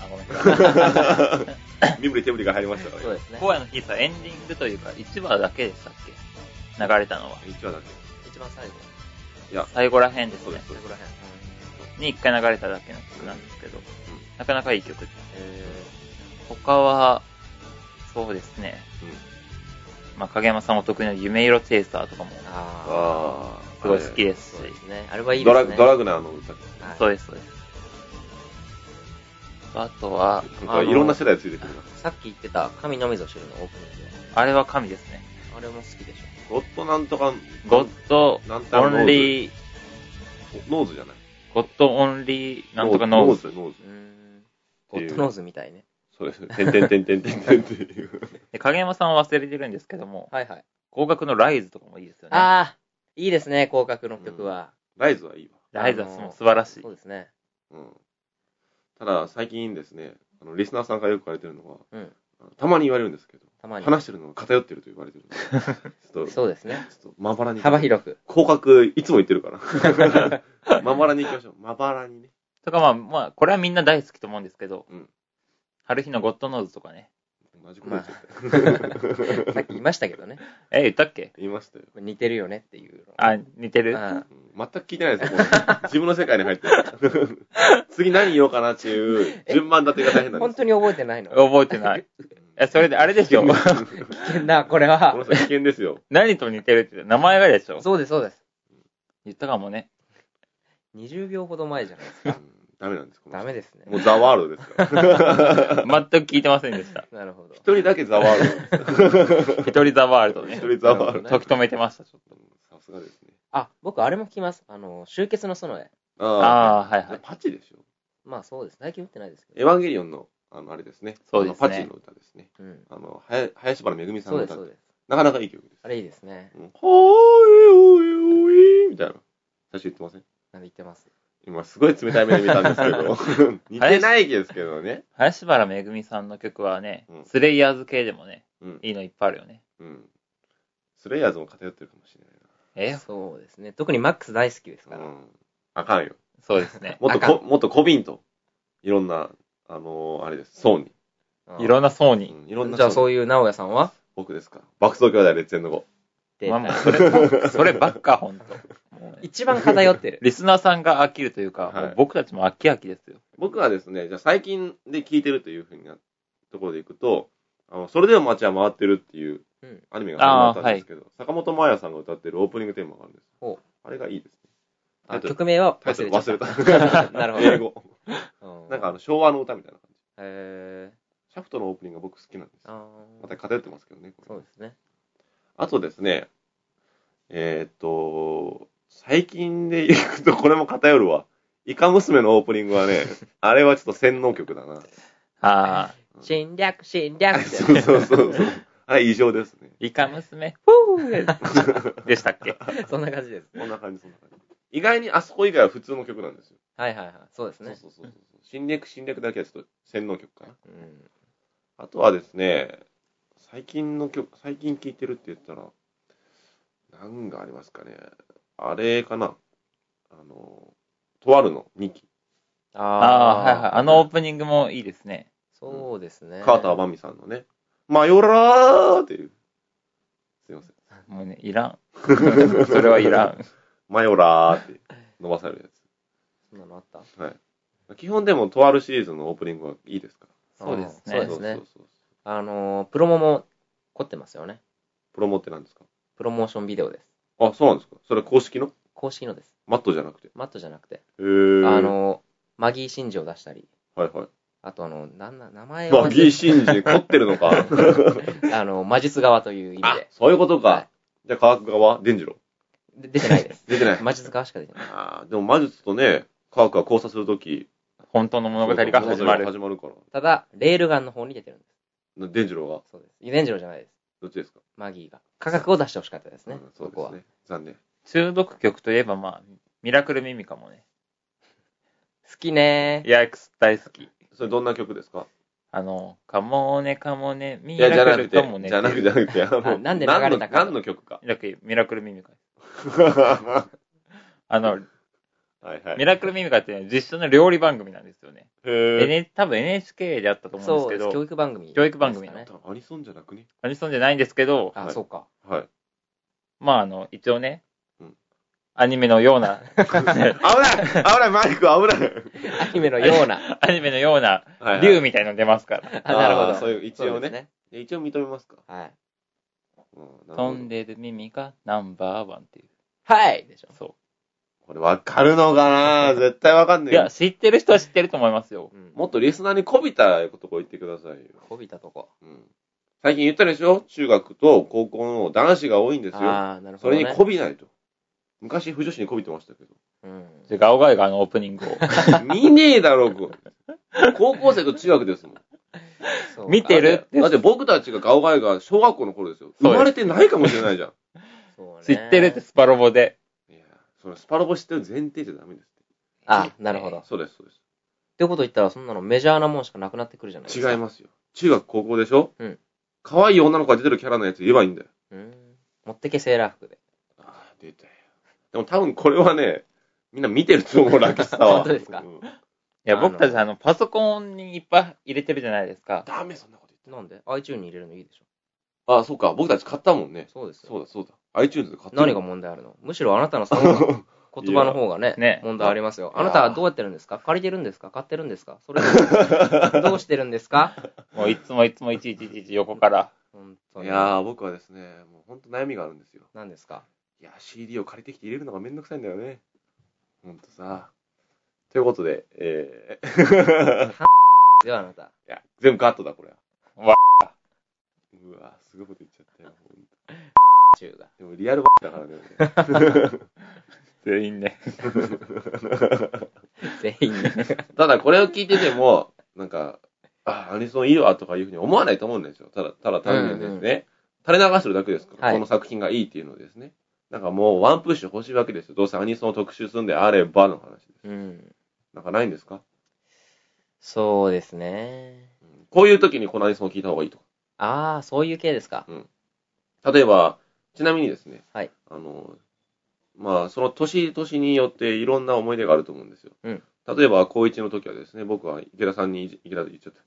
Speaker 3: ごめんなさい。
Speaker 1: 身振り手振りが入りましたからね。
Speaker 2: そうですね。
Speaker 3: 荒野のヒースはエンディングというか、1話だけでしたっけ流れたのは。
Speaker 1: 1話だけ。
Speaker 2: 一番最後。
Speaker 1: いや、
Speaker 3: 最後ら辺ですね。
Speaker 2: 最後らへん。
Speaker 3: に1回流れただけの曲なんですけど、なかなかいい曲です。他は、そうですね。まあ、影山さんお得意の夢色チェイサーとかも、すごい好きですし。
Speaker 2: そうですね。あれはいいですね。
Speaker 1: ドラグナーの歌ですね。
Speaker 3: そうです、そうです。あとは、
Speaker 1: いろんな世代ついてくるな。
Speaker 2: さっき言ってた神のみぞ知るのオープニングで。
Speaker 3: あれは神ですね。
Speaker 2: あれも好きでし
Speaker 1: ゴッドなんとか、
Speaker 3: ゴッドオンリー、
Speaker 1: ノーズじゃない。
Speaker 3: ゴッドオンリーなんとかノーズ。
Speaker 2: ょ。ゴッドノーズみたいね。
Speaker 1: そうですね。てんてんてんてんてんてんっていう。
Speaker 3: で、影山さんは忘れてるんですけども、
Speaker 2: はいはい。
Speaker 3: 高額のライズとかもいいですよね。
Speaker 2: ああ、いいですね、広角の曲は。
Speaker 1: ライズはいいわ。
Speaker 3: ライズは素晴らしい。
Speaker 2: そうですね。
Speaker 1: ただ、最近ですね、リスナーさんからよく言われてるのは、たまに言われるんですけど、話してるのが偏ってると言われてる。
Speaker 2: そうですね。
Speaker 1: ちょっとまばらに。
Speaker 2: 幅広く。
Speaker 1: 広角、いつも言ってるから。まばらに行きましょう。まばらにね。
Speaker 3: とかまあ、これはみんな大好きと思うんですけど、春日のゴッドノーズとかね。
Speaker 1: 同じこと言っちゃった。
Speaker 2: さっき言いましたけどね。
Speaker 3: 言ったっけ？
Speaker 1: 言いましたよ。
Speaker 2: 似てるよねっていう。
Speaker 3: 似てる？
Speaker 1: 全く聞いてないですよ。自分の世界に入ってる。次何言おうかなっていう順番立てが大変なんです。
Speaker 2: 本当に覚えてないの？
Speaker 3: 覚えてない。それであれでしょ。危
Speaker 2: 険だ、これは。
Speaker 1: この人危険ですよ。
Speaker 3: 何と似てるって名前がでしょ。
Speaker 2: そうです、そうです。
Speaker 3: 言ったかもね。
Speaker 2: 20秒ほど前じゃないですか。
Speaker 1: ダメなんです。
Speaker 2: ダメですね。
Speaker 1: もうザワールドですから。
Speaker 3: 全く聞いてませんでした。
Speaker 2: なるほど。
Speaker 1: 一人だけザワールド。
Speaker 3: 一人ザワールドね。
Speaker 1: 一人ザワールド。
Speaker 3: 時止めてました、ちょっと。
Speaker 1: さすがですね。
Speaker 2: 僕あれも聞きます。集結の園へ。
Speaker 3: はいはい。
Speaker 1: パチでしょ。
Speaker 2: まあそうです。最近打ってないですけど。
Speaker 1: エヴァンゲリオンの、あれですね。
Speaker 3: そうですね。
Speaker 1: パチの歌ですね。林原めぐみさんの歌。
Speaker 2: そうです。
Speaker 1: なかなかいい曲です。
Speaker 2: あれいいですね。
Speaker 1: ほーいおいおいみたいな。最初言ってません？
Speaker 2: 言ってます。
Speaker 1: 今すごい冷たい目で見たんですけど。似てないですけどね。
Speaker 3: 林原めぐみさんの曲はね、スレイヤーズ系でもね、いいのいっぱいあるよね。
Speaker 1: スレイヤーズも偏ってるかもしれないな。
Speaker 2: そうですね。特にマックス大好きですから。
Speaker 1: あかんよ。
Speaker 3: そうですね。
Speaker 1: もっとコビンと、いろんな、あれです、層に。
Speaker 3: いろんな層に。
Speaker 2: じゃあそういう直哉さんは？
Speaker 1: 僕ですか。爆走兄弟列伝の後。
Speaker 3: そればっか、ほんと。
Speaker 2: 一番偏ってる。
Speaker 3: リスナーさんが飽きるというか、もう僕たちも飽き飽きですよ。
Speaker 1: 僕はですね、じゃあ最近で聞いてるというふうなところでいくと、それでも街は回ってるっていうアニメが始まったんですけど、坂本真綾さんが歌ってるオープニングテーマがあるんです。あれがいいです
Speaker 2: ね。曲名は忘れ
Speaker 1: た。
Speaker 2: なるほど。
Speaker 1: 英語。なんか昭和の歌みたいな感じ。シャフトのオープニングが僕好きなんです。また偏ってますけどね。
Speaker 2: そうですね。
Speaker 1: あとですね、最近で言うとこれも偏るわ。イカ娘のオープニングはね、あれはちょっと洗脳曲だな。
Speaker 2: 侵略って。
Speaker 1: そう。あれ異常ですね。
Speaker 3: イカ娘、フーでしたっけ？
Speaker 2: そんな感じです。
Speaker 1: そんな感じ。意外にあそこ以外は普通の曲なんですよ。
Speaker 2: はい。そうですね。
Speaker 1: そう。侵略だけはちょっと洗脳曲かな。あとはですね、最近聴いてるって言ったら、何がありますかね。あれかな。とあるの2期。
Speaker 3: はい。あのオープニングもいいですね。
Speaker 2: そうですね。
Speaker 1: カーター・バミさんのね、マヨラーっていう。すいません。
Speaker 3: もうね、いらん。それはいらん。
Speaker 1: マヨラーって伸ばされるやつ。
Speaker 2: そんなのあった？
Speaker 1: はい。基本でもとあるシリーズのオープニングはいいですから。
Speaker 3: そうですね。
Speaker 2: そうですね。プロモも凝ってますよね。
Speaker 1: プロモって何ですか？
Speaker 2: プロモーションビデオです。
Speaker 1: あ、そうなんですか？それ公式の？
Speaker 2: 公式のです。
Speaker 1: マットじゃなくて。
Speaker 2: マギー真珠を出したり。
Speaker 1: はい。
Speaker 2: あと名前を。
Speaker 1: マギー真珠凝ってるのか。
Speaker 2: 魔術側という意味で。
Speaker 1: そういうことか。じゃあ科学側伝次郎。
Speaker 2: 出てないです。
Speaker 1: 出てない。
Speaker 2: 魔術側しか出てない。
Speaker 1: でも魔術とね、科学が交差するとき、
Speaker 3: 本当の物語が始まる
Speaker 1: から。
Speaker 2: ただ、レールガンの方に出てるんです。
Speaker 1: 伝次郎が？
Speaker 2: そうです。伝次郎じゃないです。
Speaker 1: どっちですか？
Speaker 2: マギーが。科学を出してほしかったですね。
Speaker 1: そうですね。残念。
Speaker 3: 中毒曲といえばミラクルミミカもね。
Speaker 2: 好きね
Speaker 3: ー。いや、大好き。
Speaker 1: それどんな曲ですか？
Speaker 3: カモネ、ミラクルカモネ。
Speaker 1: じゃなくて、
Speaker 2: なんで流れたか。
Speaker 1: 何の曲か。
Speaker 3: ミラクルミミカ。
Speaker 1: はいはい。
Speaker 3: ミラクルミミカってね、実写の料理番組なんですよね。多分 NHK であったと思うんですけど。
Speaker 2: そうです、教育番組。
Speaker 3: 教育番組ね。
Speaker 1: アニソンじゃなくね？
Speaker 3: アニソンじゃないんですけど。
Speaker 2: あ、そうか。
Speaker 1: はい。
Speaker 3: まあ一応ね、アニメのような。
Speaker 1: 危ないマイク危ない。
Speaker 2: アニメのような。
Speaker 3: アニメのような、竜みたいの出ますから。
Speaker 2: なるほど。
Speaker 1: そういう、一応ね。一応認めますか？
Speaker 2: はい。
Speaker 3: 飛んでる耳がナンバーワンっていう。
Speaker 2: はいでしょ。
Speaker 3: そう。
Speaker 1: これわかるのかな？絶対わかんない。
Speaker 3: いや、知ってる人は知ってると思いますよ。
Speaker 1: もっとリスナーにこびたとこ言ってくださいよ。
Speaker 2: こびたとこ。
Speaker 1: 最近言ったでしょ？中学と高校の男子が多いんですよ。
Speaker 2: ああ、なるほど。
Speaker 1: それにこびないと。昔、不女子にこびてましたけど。
Speaker 3: じゃガオガイガーのオープニングを。
Speaker 1: 見ねえだろ、高校生と中学ですもん。
Speaker 3: 見てる
Speaker 1: だって僕たちがガオガイガー小学校の頃ですよ。生まれてないかもしれないじゃん。
Speaker 3: 知ってるってスパロボで。
Speaker 1: いや、そのスパロボ知ってる前提じゃダメです。
Speaker 2: あ、なるほど。
Speaker 1: そうです、そうです。
Speaker 2: ってこと言ったら、そんなのメジャーなもんしかなくなってくるじゃないですか。
Speaker 1: 違いますよ。中学高校でしょ？可愛い女の子が出てるキャラのやつ言えばいいんだよ。
Speaker 2: 持ってけセーラー服で。
Speaker 1: ああ、出たよ。でも多分これはね、みんな見てると思う、ラキスタは。
Speaker 2: 本当ですか？
Speaker 3: いや、僕たちパソコンにいっぱい入れてるじゃないですか。
Speaker 1: ダメ、そんなこと
Speaker 2: 言って。なんで？ iTunes に入れるのいいでしょ。
Speaker 1: ああ、そうか。僕たち買ったもんね。
Speaker 2: そうですよ。
Speaker 1: そうだ、そうだ。iTunes で買った。
Speaker 2: 何が問題あるの？むしろあなたのその言葉の方がね、問題ありますよ。あなたはどうやってるんですか？借りてるんですか？買ってるんですか？それどうしてるんですか？
Speaker 3: もういつもいちいち横から。
Speaker 1: 本当に。いやー、僕はですね、もう本当悩みがあるんですよ。
Speaker 2: 何ですか？
Speaker 1: いや、CD を借りてきて入れるのがめんどくさいんだよね。ほんとさ。ということで、
Speaker 2: よ、あなた。い
Speaker 1: や、全部カットだ、これ。うわ、すごいこと言っちゃったよ、ほんと。
Speaker 2: 中が。
Speaker 1: でもリアルだからね。
Speaker 3: 全員ね。
Speaker 2: 全員ね。
Speaker 1: ただこれを聞いてても、なんか、アニソンいいわとかいうふうに思わないと思うんですよ。ただ単にですね、垂れ流してるだけですから、この作品がいいっていうのですね。なんかもうワンプッシュ欲しいわけですよ。どうせアニソンを特集するんであればの話です。なんかないんですか？
Speaker 2: そうですね。
Speaker 1: こういう時にこのアニソンを聞いた方がいいとか。
Speaker 2: ああ、そういう系ですか。
Speaker 1: 例えば、ちなみにですね、
Speaker 2: はい。
Speaker 1: まあ、その年によっていろんな思い出があると思うんですよ。例えば、高1の時はですね、僕は池田と言っちゃった。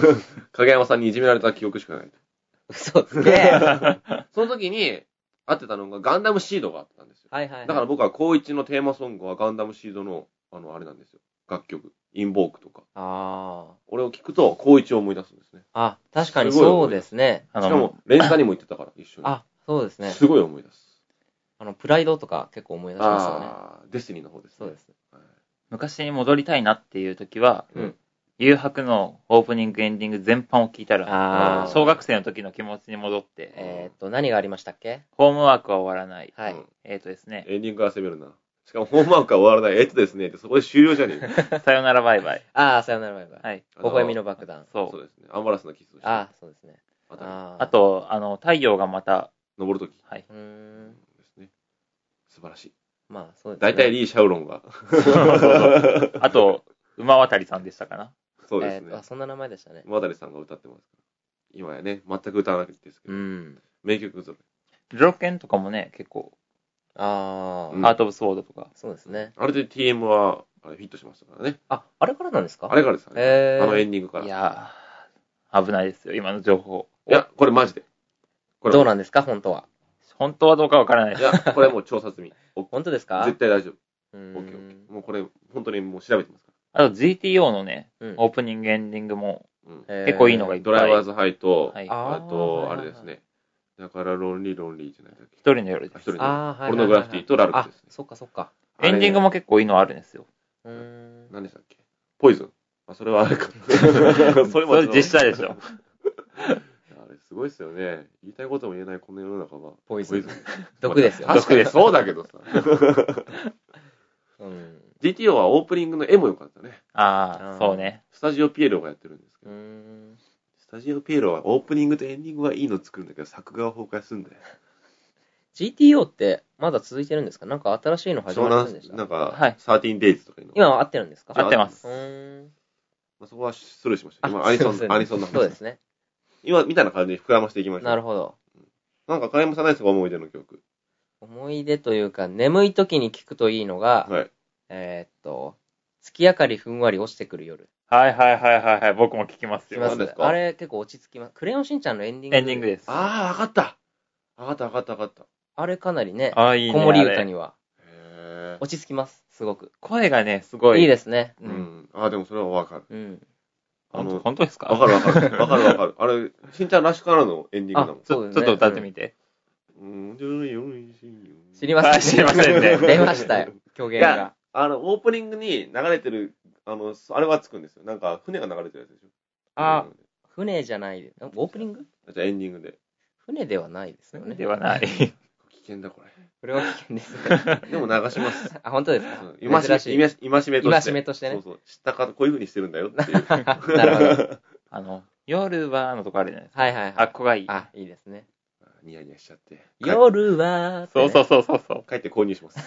Speaker 1: 影山さんにいじめられた記憶しかない。
Speaker 2: 嘘つけ。
Speaker 1: その時に、会ってたのがガンダムシードがあったんですよ。
Speaker 2: はいはい、はい。
Speaker 1: だから僕は高1のテーマソングはガンダムシードの、あれなんですよ。楽曲。インボークとか。俺を聞くと、高1を思い出すんですね。
Speaker 2: あ、確かにそうですね。
Speaker 1: しかも、連鎖にも行ってたから、一緒に。
Speaker 2: あ、そうですね。
Speaker 1: すごい思い出す。
Speaker 2: プライドとか結構思い出しますよね。
Speaker 1: デスティニーの方ですね。
Speaker 2: そうです。
Speaker 3: 昔に戻りたいなっていう時は、誘白のオープニングエンディング全般を聞いたら、小学生の時の気持ちに戻って、
Speaker 2: 何がありましたっけ？
Speaker 3: ホームワークは終わらない。
Speaker 2: はい。
Speaker 3: ですね。
Speaker 1: エンディングは攻めるな。しかもホームワークは終わらない。ですね。ってそこで終了じゃねえ
Speaker 3: さよならバイバイ。
Speaker 2: さよならバイバイ。はい。微笑みの爆弾。
Speaker 1: そうですね。アンバラスなキスをして。
Speaker 2: そうですね。
Speaker 3: あと、太陽がまた、
Speaker 1: 昇る時。
Speaker 3: はい。
Speaker 1: ですね。素晴らしい。
Speaker 2: まあ、そうですね。
Speaker 1: 大体リー・シャウロンが。
Speaker 3: あと、馬渡さんでしたかな。
Speaker 1: そうですね。
Speaker 2: そんな名前でしたね。
Speaker 1: 馬渡さんが歌ってます。今やね、全く歌わなくていいですけど。名曲ぞ。
Speaker 3: 条件とかもね、結構。ハート・オブ・ソードとか。
Speaker 2: そうですね。
Speaker 1: あれで TM はフィットしましたからね。
Speaker 2: あれからなんですか？
Speaker 1: あれからですね。エンディングから。
Speaker 3: いやー、危ないですよ、今の情報。
Speaker 1: いや、これマジで。
Speaker 2: どうなんですか、本当は。
Speaker 3: 本当はどうかわからない。
Speaker 1: いや、これもう調査済み。
Speaker 2: 本当ですか？
Speaker 1: 絶対大丈夫。もうこれ、本当にもう調べてますか
Speaker 3: ら。あと GTO のね、オープニングエンディングも、結構いいのがいっぱい。
Speaker 1: ドライバーズハイと、
Speaker 2: あ
Speaker 1: と、あれですね。だからロンリーじゃないだっけ。
Speaker 3: 一人の夜です。
Speaker 1: ポルノグラフィティとラルクですね。
Speaker 2: そっかそっか。
Speaker 3: エンディングも結構いいのあるんですよ。
Speaker 1: 何でしたっけ？ポイズン。それはあれか。
Speaker 3: それも実写でしょ。
Speaker 1: あれすごいっすよね。言いたいことも言えないこの世の中は。
Speaker 2: ポイズン。毒ですよ。
Speaker 1: 確かにそうだけどさ。GTO はオープニングの絵も良かったね。
Speaker 3: そうね。
Speaker 1: スタジオピエロがやってるんですけど。スタジオピエロはオープニングとエンディングはいいの作るんだけど、作画は崩壊するんだよ。
Speaker 2: GTO ってまだ続いてるんですか？なんか新しいの始まるんでした？
Speaker 1: なんか、13 days とかいうの。
Speaker 2: 今は合ってるんですか？
Speaker 3: 合ってます。
Speaker 1: そこはスルーしました。今、アニソンの話。
Speaker 2: そうですね。
Speaker 1: 今、みたいな感じに膨らましていきました。
Speaker 2: なるほど。
Speaker 1: なんか、影山さんないですか？思い出の曲。
Speaker 2: 思い出というか、眠い時に聞くといいのが、 月明かりふんわり落ちてくる夜。
Speaker 3: はいはいはいはいはい。僕も聞きますよ。
Speaker 2: あれ結構落ち着きます。クレヨンしんちゃんのエンディング。
Speaker 3: エンディングです。
Speaker 1: ああ、わかった。わかった。
Speaker 2: あれかなりね、
Speaker 3: いいね
Speaker 2: 子守歌には。落ち着きます。すごく。
Speaker 3: 声がね、すごい。
Speaker 2: いいですね。
Speaker 1: うん。でもそれはわかる。
Speaker 2: うん。
Speaker 3: 本当ですか？
Speaker 1: わかる。あれ、しんちゃんらしからのエンディングだもん。
Speaker 3: ちょっと歌ってみて。
Speaker 2: 知りません。
Speaker 3: 知りませんね。
Speaker 2: 出ましたよ、狂言が。
Speaker 1: オープニングに流れてる、あれはつくんですよ。なんか、船が流れてるやつでしょ。
Speaker 2: 船じゃないで。オープニング？
Speaker 1: じゃあエンディングで。
Speaker 2: 船ではないですよね。
Speaker 3: ではない。
Speaker 1: 危険だ、これ。
Speaker 2: これは危険ですね。
Speaker 1: でも流します。
Speaker 2: 本当ですか？
Speaker 1: 戒めとして。
Speaker 2: 戒めとしてね。
Speaker 1: そう。知ったかこういう風にしてるんだよっていう。
Speaker 2: なるほど。
Speaker 3: 夜はのとこあるじゃないですか。
Speaker 2: はい。
Speaker 3: あっこがいい。
Speaker 2: いいですね。
Speaker 1: ニヤニヤしちゃって。
Speaker 2: 夜は、
Speaker 3: そう。
Speaker 1: 帰って購入します。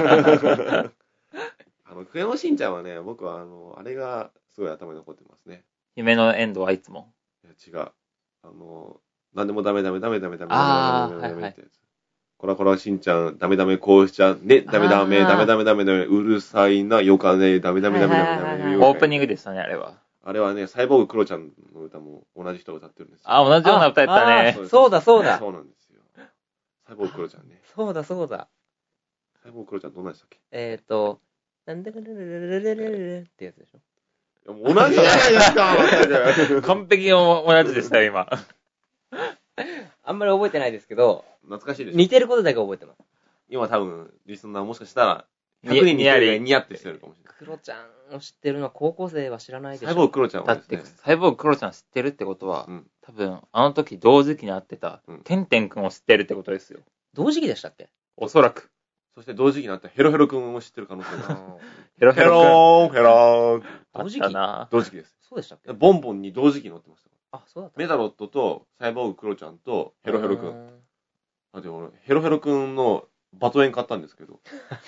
Speaker 1: クレヨンしんちゃんはね、僕はあれがすごい頭に残ってますね。
Speaker 3: 夢のエンドはいつも。
Speaker 1: いや、違う。なんでもダメってやつ。こらしんちゃん、ダメこうしちゃう。ね、ダメ、うるさいな、よかね、ダメ。
Speaker 3: オープニングでしたね、あれは。
Speaker 1: あれはね、サイボーグクロちゃんの歌も同じ人が歌ってるんですよ。
Speaker 3: 同じような歌やったね。
Speaker 2: そうだ。
Speaker 1: そうなんですよ。サイボーグクロちゃんね。
Speaker 2: そうだ。
Speaker 1: サイボーグクロちゃんどんなんでしたっけ？
Speaker 2: なんでるるるるるるるってやつでしょ。
Speaker 1: 同じじゃないですか。
Speaker 3: 完璧に同じでしたよ、今。
Speaker 2: あんまり覚えてないですけど、
Speaker 1: 懐かしいでしょ。
Speaker 2: 似てることだけ覚えてます。
Speaker 1: 今多分、リスナーもしかしたら、100人に1人ニヤってしてるかもしれない。
Speaker 2: クロちゃんを知ってるのは高校生は知らないでしょ。
Speaker 1: サイボーグクロちゃんはですね。
Speaker 3: だって、サイボーグクロちゃん知ってるってことは、多分、あの時同時期に会ってた、てんてんくんを知ってるってことですよ。
Speaker 2: 同時期でしたっけ？
Speaker 3: おそらく。
Speaker 1: そして同時期になったヘロヘロくんを知ってる可能性がある。
Speaker 3: ヘロ
Speaker 1: ヘローン。
Speaker 2: 同時期？
Speaker 1: 同時期です。
Speaker 2: そうでしたっけ？
Speaker 1: ボンボンに同時期乗ってました。
Speaker 2: そうだった。
Speaker 1: メダロットとサイボーグクロちゃんとヘロヘロくん。でもヘロヘロくんのバトエン買ったんですけど。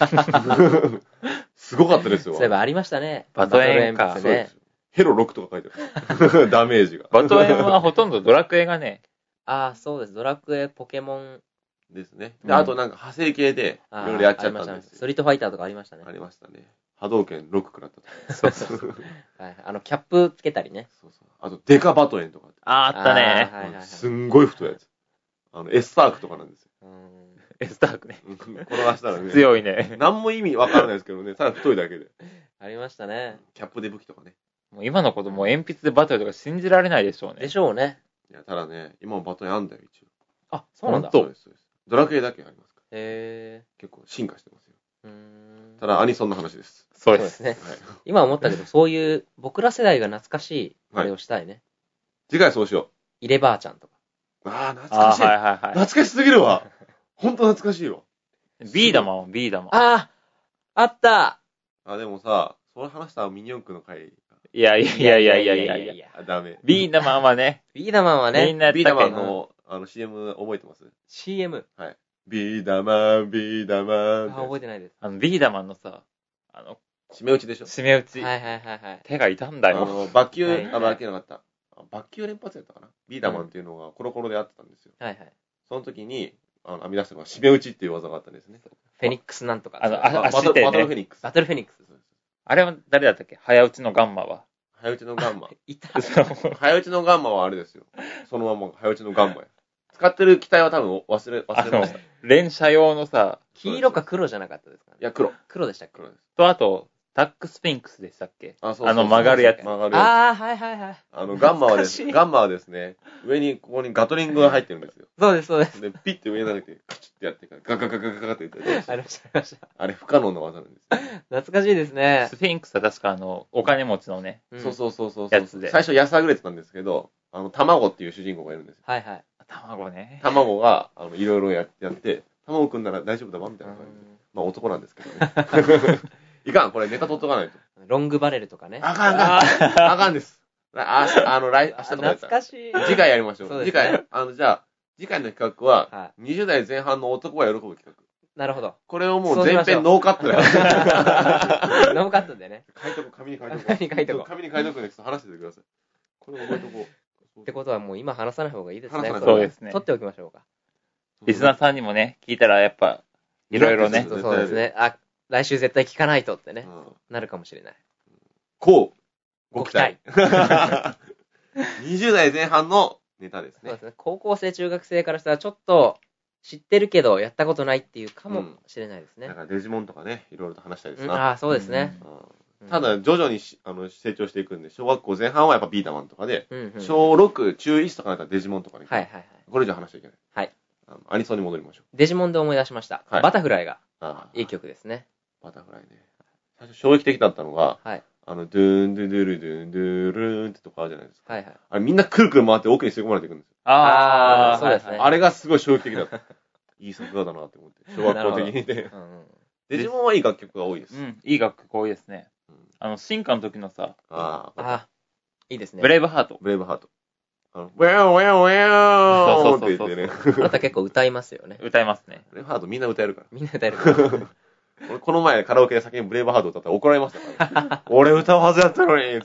Speaker 1: すごかったですよ。
Speaker 2: そういえばありましたね。
Speaker 3: バトエンか。
Speaker 1: ヘロ6とか書いてある。ダメージが。
Speaker 3: バトエンはほとんどドラクエがね。
Speaker 2: そうです。ドラクエ、ポケモン。
Speaker 1: ですね。で、あとなんか派生系で、いろいろやっちゃったんですよ。
Speaker 2: ストリートファイターとかありましたね。
Speaker 1: ありましたね。波動拳6食らった
Speaker 3: と。そう。
Speaker 2: はい。キャップつけたりね。
Speaker 1: そう。あと、デカバトエンとか。
Speaker 3: あったね。
Speaker 1: すんごい太いやつ。エスタークとかなんですよ。
Speaker 3: エスタークね。
Speaker 1: 転がしたらね。
Speaker 3: 強いね。
Speaker 1: 何も意味わからないですけどね。ただ太いだけで。
Speaker 2: ありましたね。
Speaker 1: キャップで武器とかね。
Speaker 3: もう今の子供、鉛筆でバトルとか信じられないでしょうね。
Speaker 2: でしょうね。
Speaker 1: いや、ただね、今もバトエンあんだよ、一応。
Speaker 2: そうなんだ。
Speaker 1: そうです。ドラクエだけありますから。
Speaker 2: 結
Speaker 1: 構進化してますよ。ただ、アニソンの話です。
Speaker 3: そうです
Speaker 2: ね。今思ったけど、そういう僕ら世代が懐かしいあれをしたいね。
Speaker 1: 次回そうしよう。
Speaker 2: イレばあちゃんとか。
Speaker 1: 懐かしい。懐かしすぎるわ。ほんと懐かしいわ。
Speaker 3: ビーダマン。
Speaker 2: あった。
Speaker 1: でもさ、それ話したらミニ四駆の回。
Speaker 3: いや。
Speaker 1: ダメ。
Speaker 3: ビーダマンはね。
Speaker 2: みんなやったっけ？
Speaker 1: ビーダマンのCM 覚えてます？
Speaker 2: CM？
Speaker 1: はい。ビーダマン。
Speaker 2: 覚えてないです。
Speaker 3: ビーダマンのさ、
Speaker 1: 締め打ちでしょ？
Speaker 3: 締め打ち。
Speaker 2: はい。
Speaker 3: 手が痛んだよ。
Speaker 1: バッキューなかった。バッキュー連発やったかな？ビーダマンっていうのがコロコロであってたんですよ。
Speaker 2: はい。
Speaker 1: その時に、編み出したのが締め打ちっていう技があったんですね。
Speaker 2: フェニックスなんとか。
Speaker 3: 足でね。
Speaker 1: バトルフェニックス。
Speaker 2: バトルフェニックス。
Speaker 3: あれは誰だったっけ？早打ちのガンマは。
Speaker 1: 早打ちのガンマ。
Speaker 2: いた。
Speaker 1: 早打ちのガンマはあれですよ。そのまま早打ちのガンマや。使ってる機体は多分忘れました。
Speaker 3: 連射用のさ、
Speaker 2: 黄色か黒じゃなかったですかね。
Speaker 1: いや、黒。
Speaker 2: 黒でしたっけ？
Speaker 3: と、あと、タックスフィンクスでしたっけ？
Speaker 1: そう。
Speaker 3: 曲がるやつ。
Speaker 2: はい。
Speaker 1: ガンマはですね、上に、ここにガトリングが入ってるんですよ。
Speaker 2: そうです。
Speaker 1: で、ピッて上に投げて、カチッてやってから、ガガって言って。
Speaker 2: ありました。
Speaker 1: あれ不可能な技なんですよ。
Speaker 2: 懐かしいですね。
Speaker 3: スフィンクスは確かお金持ちのね。
Speaker 1: そう。
Speaker 3: やつで。
Speaker 1: 最初やさぐれてたんですけど、卵っていう主人公がいるんですよ。
Speaker 2: はい。
Speaker 3: 卵ね。
Speaker 1: 卵が、いろいろやって、卵くんなら大丈夫だわ、みたいな感じで。まあ男なんですけどね。いかん、これネタ取っとかないと。
Speaker 2: ロングバレルとかね。
Speaker 1: あかんです。明日とかやったら。
Speaker 2: 懐かしい。
Speaker 1: 次回やりましょう。
Speaker 2: 次回、
Speaker 1: じゃあ、次回の企画は、20代前半の男が喜ぶ企画。
Speaker 2: なるほど。
Speaker 1: これをもう全編ノーカットで。
Speaker 2: ノーカットでね。
Speaker 1: 紙に書いとこう。紙に書いとくね。ちょっと話しててください。これ覚えとこう。
Speaker 2: ってことはもう今話さない方がいいですね。
Speaker 3: そうですね。
Speaker 2: 取っておきましょうか。
Speaker 3: リスナーさんにもね、聞いたらやっぱ、いろいろね。
Speaker 2: そうですね。 来週絶対聞かないとってね、なるかもしれない。
Speaker 1: ご期待。20代前半のネタですね。
Speaker 2: そうですね。高校生、中学生からしたらちょっと知ってるけどやったことないっていうかもしれないですね。
Speaker 1: だからデジモンとかね、いろいろと話したりです
Speaker 2: な。そうですね。
Speaker 1: ただ徐々に成長していくんで、小学校前半はやっぱビータマンとかで、小6、中1とかだったらデジモンとかに。これ以上話しちゃいけない。はい。アニソンに戻りましょう。
Speaker 2: デジモンで思い出しました。バタフライがいい曲ですね。
Speaker 1: バタフライね。最初衝撃的だったのが、ドゥーン、ドゥドゥルドゥン、ドゥルーンってとこあるじゃないですか。あれみんなくるくる回って奥に吸い込まれていくんですよ。
Speaker 2: そうですね。
Speaker 1: あれがすごい衝撃的だった。いい作画だなって思って。小学校的にね。デジモンはいい楽曲が多いです。
Speaker 3: いい楽曲多いですね。進化の時のさ、
Speaker 2: いいですね。
Speaker 3: ブレイブハート。
Speaker 1: ウェーウェーウェーって言ってね。
Speaker 2: あなた結構歌いますよね。
Speaker 3: 歌いますね。
Speaker 1: ブレイブハートみんな歌えるから。
Speaker 2: みんな歌えるから。
Speaker 1: 俺この前カラオケで先にブレイブハート歌ったら怒られましたから。俺歌うはずやったのにって。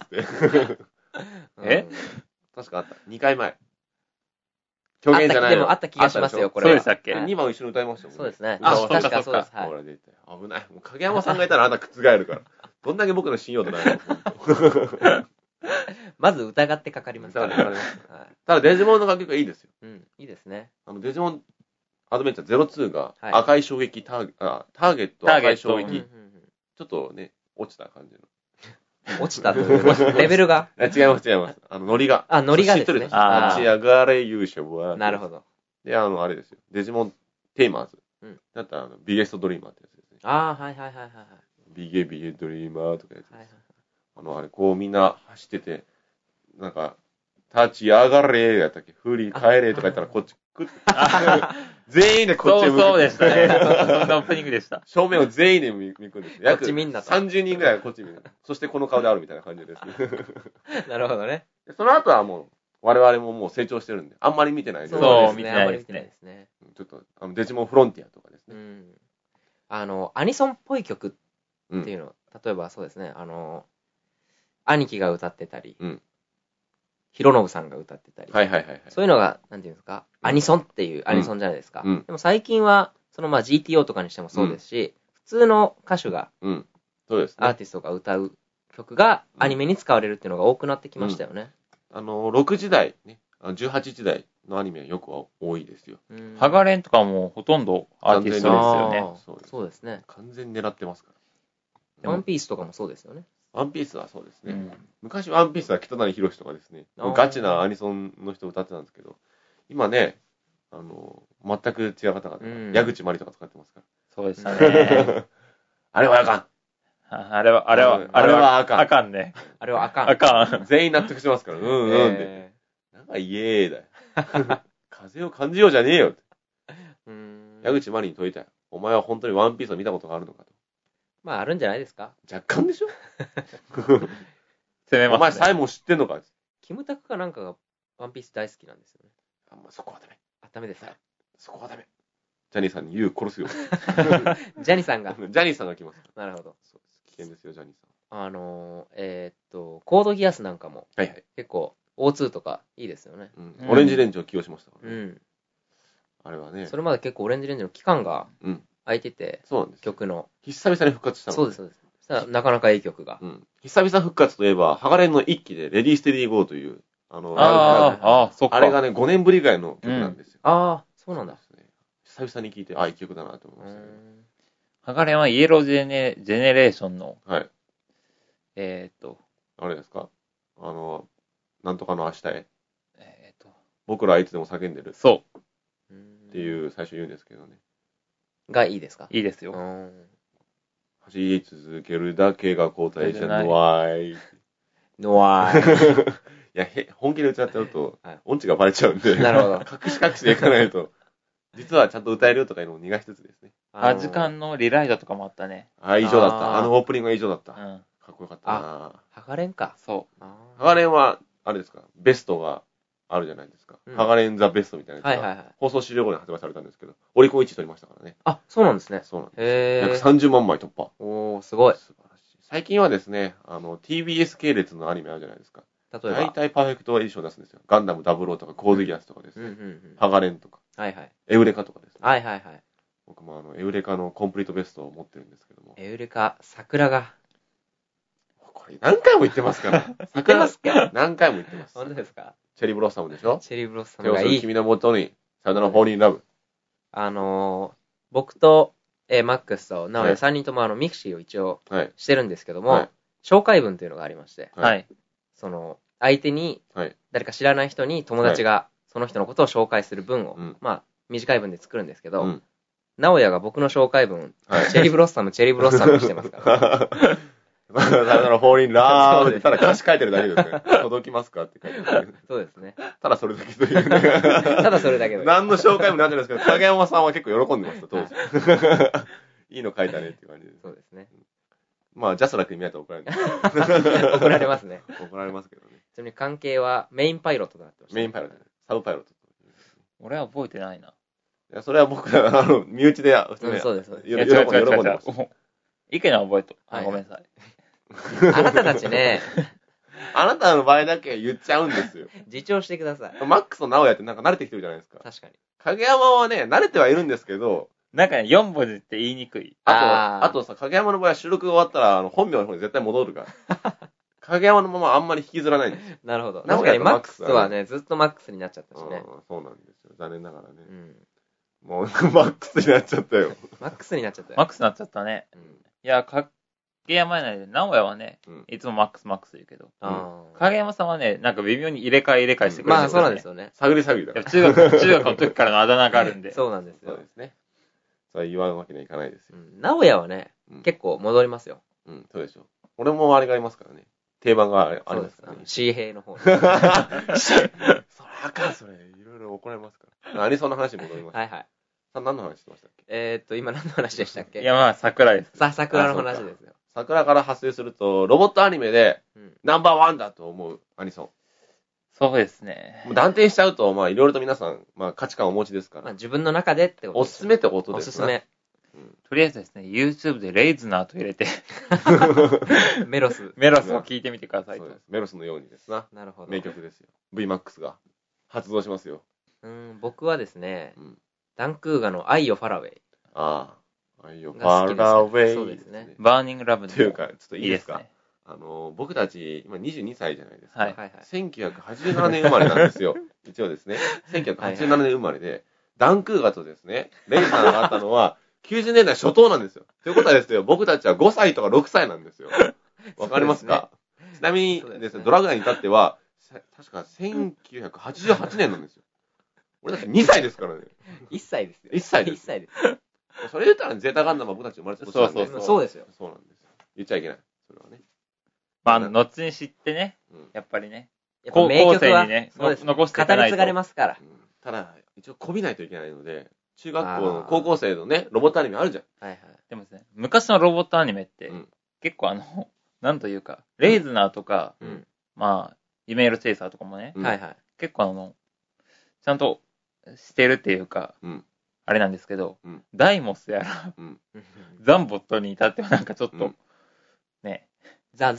Speaker 1: 確かあった。2回前。狂言じゃない。
Speaker 2: でもあった気がしますよ、これ。
Speaker 3: そうでしたっけ
Speaker 1: ?2 番一緒に歌いましたもんね。
Speaker 2: そうですね。
Speaker 3: 確
Speaker 2: かそうです。
Speaker 1: ほら出て。危ない。もう影山さんがいたらあなた覆るから。どんだけ僕の信用度ないの
Speaker 2: まず疑ってかかりますから。
Speaker 1: ただデジモンの楽曲はいいですよ。
Speaker 2: いいですね。
Speaker 1: デジモンアドベンチャー02が赤い衝撃ターゲット赤い衝撃。ちょっとね、落ちた感じの。
Speaker 2: 落ちたというレベルが
Speaker 1: 違います。ノリが。
Speaker 2: ノリがですね。
Speaker 1: 立ち上がれ優勝は。
Speaker 2: なるほど。
Speaker 1: で、あれですよ。デジモンテーマーズ。だったら、ビゲストドリーマーってやつですね。
Speaker 2: はい。
Speaker 1: ビゲドリーマーとかやつです。あれ、こうみんな走ってて、なんか、立ち上がれやったっけ振り返れとか言ったらこっち来る。全員でこっちへ向く。
Speaker 3: そうでしたね。そんなオープニングでした。
Speaker 1: 正面を全員で向くんですよ。
Speaker 2: 約
Speaker 1: 30人ぐらいがこっち見る。そしてこの顔であるみたいな感じですね。
Speaker 2: なるほどね。
Speaker 1: その後はもう、我々ももう成長してるんで、あんまり見てないです。
Speaker 2: そう、見てないですね。
Speaker 1: ちょっと、デジモンフロンティアとかですね。
Speaker 2: アニソンっぽい曲っていうの、例えばそうですね、兄貴が歌ってたり、ひろのぶさんが歌ってたり、そういうのが、なんていうんですか、アニソンっていうアニソンじゃないですか。でも最近は、GTO とかにしてもそうですし、普通の歌手が、アーティストが歌う曲がアニメに使われるっていうのが多くなってきましたよね。
Speaker 1: 6時代、18時代のアニメはよく多いですよ。
Speaker 3: ハガレンとかもほとんどアーティストですよね。
Speaker 2: そうですね。
Speaker 1: 完全に狙ってますから。
Speaker 2: ワンピースとかもそうですよね。
Speaker 1: ワンピースはそうですね。昔ワンピースは北谷宏とかですね、ガチなアニソンの人歌ってたんですけど、今ね、全く違う方が、矢口まりとか使ってますから。
Speaker 3: そうでしたね。
Speaker 1: あれはあかん。
Speaker 3: あれはあかん。あかんね。
Speaker 2: あれはあかん。
Speaker 3: あかん。
Speaker 1: 全員納得してますから。って。なんかイエーだよ。風を感じようじゃねえよって。矢口まりに問いたい。お前は本当にワンピースを見たことがあるのかと。
Speaker 2: まああるんじゃないですか。
Speaker 1: 若干でしょ
Speaker 3: 攻めますね。
Speaker 1: お前サイモン知ってんのか
Speaker 2: キムタクかなんかがワンピース大好きなんですよね。
Speaker 1: そこはダメ。
Speaker 2: ダメですか。
Speaker 1: そこはダメ。ジャニーさんに言う殺すよ。
Speaker 2: ジャニーさんが。
Speaker 1: ジャニーさんが来ます。
Speaker 2: なるほど。
Speaker 1: そうです。危険ですよ、ジャニーさ
Speaker 2: ん。コードギアスなんかも、結構、O2 とかいいですよね。
Speaker 1: オレンジレンジを起用しましたからね。あれはね。
Speaker 2: それまで結構オレンジレンジの期間が空いてて、
Speaker 1: そうなんです。
Speaker 2: 曲の。
Speaker 1: 久々に復活したの。
Speaker 2: そうです。なかなかいい曲が。
Speaker 1: 久々復活といえば、ハガレンの一期で、レディーステディーゴーという、
Speaker 3: そっか。
Speaker 1: あれがね、5年ぶりぐらいの曲なんですよ。
Speaker 2: そうなんだ。
Speaker 1: 久々に聴いて、いい曲だなと思いましたね。
Speaker 3: ハガレンはイエロージェネレーションの、
Speaker 1: あれですかなんとかの明日へ。僕らはいつでも叫んでる。
Speaker 3: そう。
Speaker 1: っていう最初言うんですけどね。
Speaker 2: がいいですか？
Speaker 3: いいですよ。
Speaker 1: 走り続けるだけが交代じゃない。いや、本気で歌っちゃうと、音痴がバレちゃうんで。
Speaker 2: なるほど。
Speaker 1: 隠しでいかないと。実はちゃんと歌えるよとかいうのも苦しつつですね。
Speaker 3: 時間のリライドとかもあったね。
Speaker 1: 異常だった。オープニングが異常だった。かっこよかったな。
Speaker 2: ハガレンか。
Speaker 3: そう。
Speaker 1: ハガレンは、あれですか、ベストがあるじゃないですか。ハガレンザベストみたいなやつが放送終了後に発売されたんですけど、オリコン1位取りましたからね。
Speaker 2: そうなんですね。
Speaker 1: そうなんです。約30万枚突破。
Speaker 2: すごい。
Speaker 1: 素晴らしい。最近はですね、TBS 系列のアニメあるじゃないですか。
Speaker 2: 例えば。
Speaker 1: 大体パーフェクトエディション出すんですよ。ガンダム00とかコードギアスとかですね。ハガレンとか。エウレカとかですね。 僕もエウレカのコンプリートベストを持ってるんですけども。
Speaker 2: エウレカ、桜が。
Speaker 1: これ何回も言ってますから。
Speaker 2: 桜ますか？
Speaker 1: 何回も言ってます。
Speaker 2: 本当ですか？
Speaker 1: チェリーブロッサムでしょ？
Speaker 2: チェリーブロッサムがいい。
Speaker 1: 君のもとに、さよならフォーリンラブ。
Speaker 2: 僕と、マックスと、なおで3人ともミクシーを一応してるんですけども、紹介文というのがありまして、相手に、誰か知らない人に友達がその人のことを紹介する文を、短い文で作るんですけど、なおやが僕の紹介文、チェリーブロッサム、チェリーブロッサムにしてますから。
Speaker 1: さよならフォーリンラブって、ただ歌詞書いてるだけですね。届きますかって書いてるだけ。
Speaker 2: そうですね。
Speaker 1: ただそれだけという。
Speaker 2: ただそれだけで。
Speaker 1: 何の紹介もなんてないですけど、影山さんは結構喜んでました、当時。いいの書いたねっていう感じで。
Speaker 2: そうですね。
Speaker 1: まあ、ジャスラックに見られたら怒られる。
Speaker 2: 怒られますね。
Speaker 1: 怒られますけどね。
Speaker 2: ちなみに関係はメインパイロットとなってました。
Speaker 1: メインパイロット。サブパイロット。
Speaker 3: 俺は覚えてないな。い
Speaker 1: や、それは僕ら、身内で、
Speaker 2: そうです、そうです。
Speaker 1: 喜んでました。
Speaker 3: 池の覚えと。ごめんなさい。
Speaker 2: あなたたちね、
Speaker 1: あなたの場合だけ言っちゃうんですよ。
Speaker 2: 自重してください。
Speaker 1: マックスとナオヤってなんか慣れてきてるじゃないですか。
Speaker 2: 確かに。
Speaker 1: 影山はね、慣れてはいるんですけど、
Speaker 3: なんかね、4文字って言いにくい。
Speaker 1: あとさ、影山の場合は収録が終わったら、本名の方に絶対戻るから。影山のままあんまり引きずらないんですよ。
Speaker 2: なるほど。確かにマックスはね、ずっとマックスになっちゃったしね。
Speaker 1: そうなんですよ。残念ながらね。もう、マックスになっちゃったよ。
Speaker 2: マックスになっちゃったよ。
Speaker 3: マックスになっちゃったね。いや、影山やないで、直哉はね、いつもマックス言うけど、影山さんはね、なんか微妙に入れ替えしてくれる。
Speaker 2: まあそうなんですよね。
Speaker 1: 探りだから。
Speaker 3: 中学の時からのあだ名があるんで。
Speaker 2: そうなんですよ。
Speaker 1: そうですね。それ言わんわけにはいかないですよ。
Speaker 2: 直哉はね、結構戻りますよ。
Speaker 1: そうでしょ。俺もあれがありますからね。定番がありますからね。
Speaker 2: シーヘイの方。
Speaker 1: それあかん、それ。いろいろ怒られますから。アニソンの話に戻ります。
Speaker 2: はいはい。
Speaker 1: さあ、何の話してましたっけ？
Speaker 2: 今何の話でしたっけ？
Speaker 3: いや、まあ、桜です。
Speaker 2: 桜の話ですよ。
Speaker 1: 桜から派生すると、ロボットアニメで、ナンバーワンだと思うアニソン。
Speaker 3: そうですね。
Speaker 1: もう断定しちゃうと、まあ、いろいろと皆さん、まあ、価値観をお持ちですから。
Speaker 2: まあ、自分の中でってこと
Speaker 1: おすすめってことですね。
Speaker 2: おすすめ。
Speaker 3: とりあえずですね、YouTube でレイズナーと入れて
Speaker 2: メロス
Speaker 3: を聞いてみてくださいと。
Speaker 1: そうです。メロスのようにですな。
Speaker 2: なるほど。
Speaker 1: 名曲ですよ。VMAX が発動しますよ。
Speaker 2: 僕はですね、ダンクーガの愛よファラウェイ。
Speaker 1: ああ。愛よファラウェイ。
Speaker 2: そうですね。
Speaker 3: バーニングラブの。
Speaker 1: というか、ちょっといいですか？僕たち、今22歳じゃないですか。
Speaker 3: はい。
Speaker 1: 1987年生まれなんですよ。一応ですね。1987年生まれで、ダンクーガとですね、レイザーがあったのは、90年代初頭なんですよ。ということはですよ、僕たちは5歳とか6歳なんですよ。わかりますか？ちなみにですね、ドラグナーに至っては、確か1988年なんですよ。俺たち2歳ですからね。
Speaker 2: 1歳ですよ。
Speaker 1: 1歳です。
Speaker 2: 1歳です。
Speaker 1: それ言ったらゼータガンダムは僕たち生まれた年なんで。
Speaker 2: そうですよ。
Speaker 1: そうなんですよ。言っちゃいけない。それはね。
Speaker 3: まあ、後に知ってね、やっぱりね、
Speaker 2: 高校生
Speaker 3: にね、残していかないと。
Speaker 2: 語り継がれますから。
Speaker 1: ただ、一応こびないといけないので、中学校の高校生のね、ロボットアニメあるじゃん。
Speaker 2: はいはい。
Speaker 3: でもですね、昔のロボットアニメって、結構なんというか、レイズナーとか、まあ、イメールチェイサーとかもね、結構ちゃんとしてるっていうか、あれなんですけど、ダイモスやら、ザンボットに至ってはなんかちょっと、ね、
Speaker 2: そう。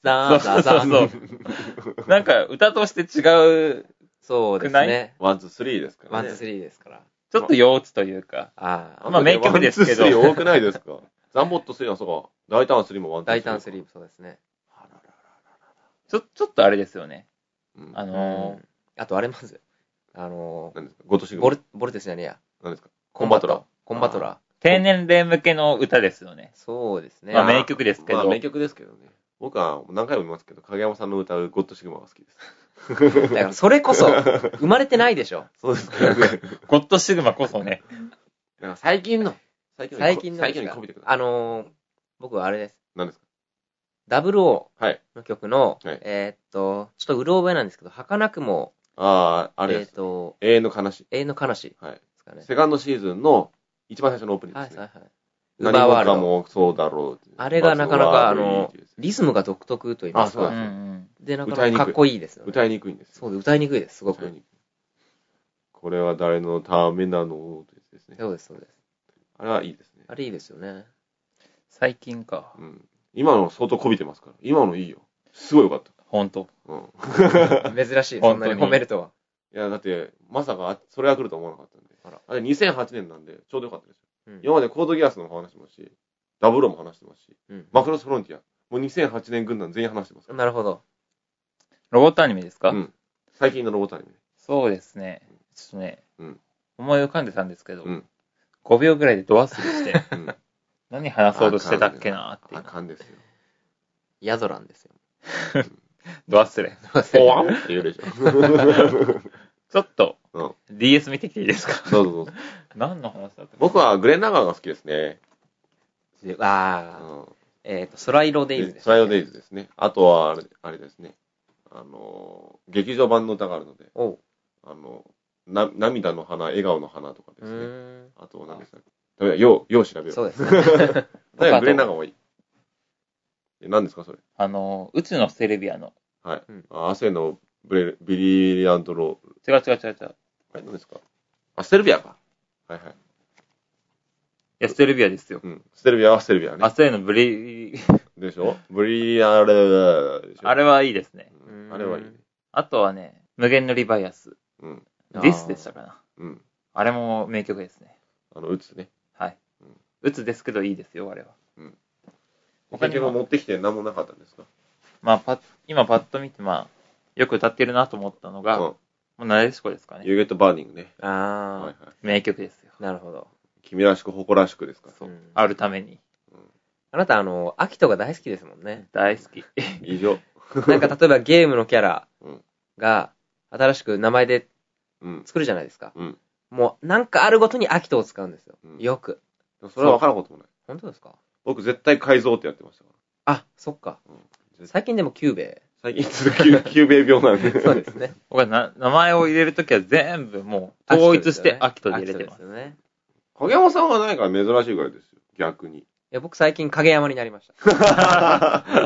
Speaker 3: なんか歌として違う。
Speaker 2: そうですね。
Speaker 1: ワン、ツー、スリーですからね。
Speaker 2: ワン、ツー、スリーですから。
Speaker 3: ちょっと幼稚というか。まあ名曲ですけど。
Speaker 1: ワン、ツー、スリー多くないですか？ザンボット3はそうか。大胆3もワン、ツー、スリー。
Speaker 2: 大胆3もそうですね。
Speaker 3: ちょっとあれですよね。
Speaker 2: あとあれますよ。
Speaker 1: 何ですか？ゴッドシグマ。
Speaker 2: ボルテスじゃねえや。
Speaker 1: 何ですか？コンバトラー。
Speaker 3: 低年齢向けの歌ですよね。
Speaker 2: そうですね。
Speaker 3: まあ名曲ですけど。
Speaker 1: まあ名曲ですけどね。僕は何回も見ますけど、影山さんの歌うゴッドシグマが好きです。
Speaker 2: だからそれこそ、生まれてないでしょ。
Speaker 1: そうですね。
Speaker 3: ゴッドシグマこそね。
Speaker 1: だから最近の
Speaker 2: に
Speaker 1: こびてください。
Speaker 2: 僕はあれです。
Speaker 1: 何ですか
Speaker 2: ？00の曲の、ちょっとうろ覚えなんですけど、儚くも、
Speaker 1: あれです。永遠の悲し。
Speaker 2: 永遠の悲し。
Speaker 1: はい。セカンドシーズンの一番最初のオープニングですね。
Speaker 2: はいはいはい。
Speaker 1: 何もかもそうだろう。
Speaker 2: あれがなかなか、リズムが独特と言いますか。で、なかなかかっこいいですよね。
Speaker 1: 歌いにくいんです。
Speaker 2: そうで、歌いにくいです、すごく。
Speaker 1: これは誰のためなのですね。
Speaker 2: そうです、そうです。
Speaker 1: あれはいいですね。
Speaker 2: あれいいですよね。
Speaker 3: 最近か。
Speaker 1: 今の相当こびてますから。今のいいよ。すごいよかった。
Speaker 3: ほんと。
Speaker 2: 珍しい、そんなに褒めるとは。
Speaker 1: いや、だって、まさか、それが来ると思わなかったんで。あれ2008年なんで、ちょうどよかったですよ。 今までコードギアスのも話してますし、ダブルも話してますし、マクロスフロンティア。もう2008年軍団全員話してますから。
Speaker 2: なるほど。
Speaker 3: ロボットアニメですか？
Speaker 1: 最近のロボットアニメ。
Speaker 3: そうですね。ちょっとね、思い浮かんでたんですけど、5秒ぐらいでド忘れして、何話そうとしてたっけなーって。
Speaker 1: あかんですよ。
Speaker 2: ヤドランですよ。
Speaker 3: ド忘れ。
Speaker 1: おわんって言うでしょ。
Speaker 3: ちょっと、DS 見てきていいですか？
Speaker 1: どうぞ。
Speaker 3: 何の話だった？
Speaker 1: 僕はグレン・ラガーが好きですね。
Speaker 2: スライロデイズですね。
Speaker 1: スライロデイズですね。あとは、あれですね。劇場版の歌があるので、涙の花、笑顔の花とかですね。あと、何ですか？よう調べよう。
Speaker 2: そうですね。
Speaker 1: グレン・ラガーはいい。何ですか、それ。
Speaker 3: 宇宙のセルビアの。
Speaker 1: はい。アセのビリリアントロー。
Speaker 3: 違う。
Speaker 1: あれ何ですか？セルビアか。はい。
Speaker 3: いや、ステルビアですよ。
Speaker 1: ステルビアはステルビアね。
Speaker 3: アセのブリ
Speaker 1: でしょ？ブリリアルでしょ？
Speaker 3: あれはいいですね。
Speaker 1: あれはいい。
Speaker 3: あとはね、無限のリバイアス。ディスでしたかな。あれも名曲ですね。
Speaker 1: うつね。
Speaker 3: はい。うつですけどいいですよ、あれは。
Speaker 1: 他にも持ってきて何もなかったんですか？
Speaker 3: まあ、今パッと見て、よく歌ってるなと思ったのが、もうなでしこですかね。
Speaker 1: You Get Burning ね。
Speaker 3: 名曲ですよ。
Speaker 2: なるほど。
Speaker 1: 君らしく誇らしくですか？
Speaker 3: そう。あるために。
Speaker 2: あなた、アキトが大好きですもんね。
Speaker 3: 大好き。
Speaker 1: 以上。
Speaker 2: なんか例えばゲームのキャラが新しく名前で作るじゃないですか。もうなんかあるごとにアキトを使うんですよ。よく。
Speaker 1: それは分からんこともない。
Speaker 2: 本当ですか？
Speaker 1: 僕絶対改造ってやってましたから。
Speaker 2: あ、そっか。最近でもキューベイ。
Speaker 1: 最近キューベイ病なんで。
Speaker 2: そうですね。
Speaker 3: 僕は名前を入れるときは全部もう統一してアキトで入れてます。
Speaker 1: 影山さんは何か珍しいぐらいですよ。逆に。
Speaker 2: いや、僕最近影山になりました。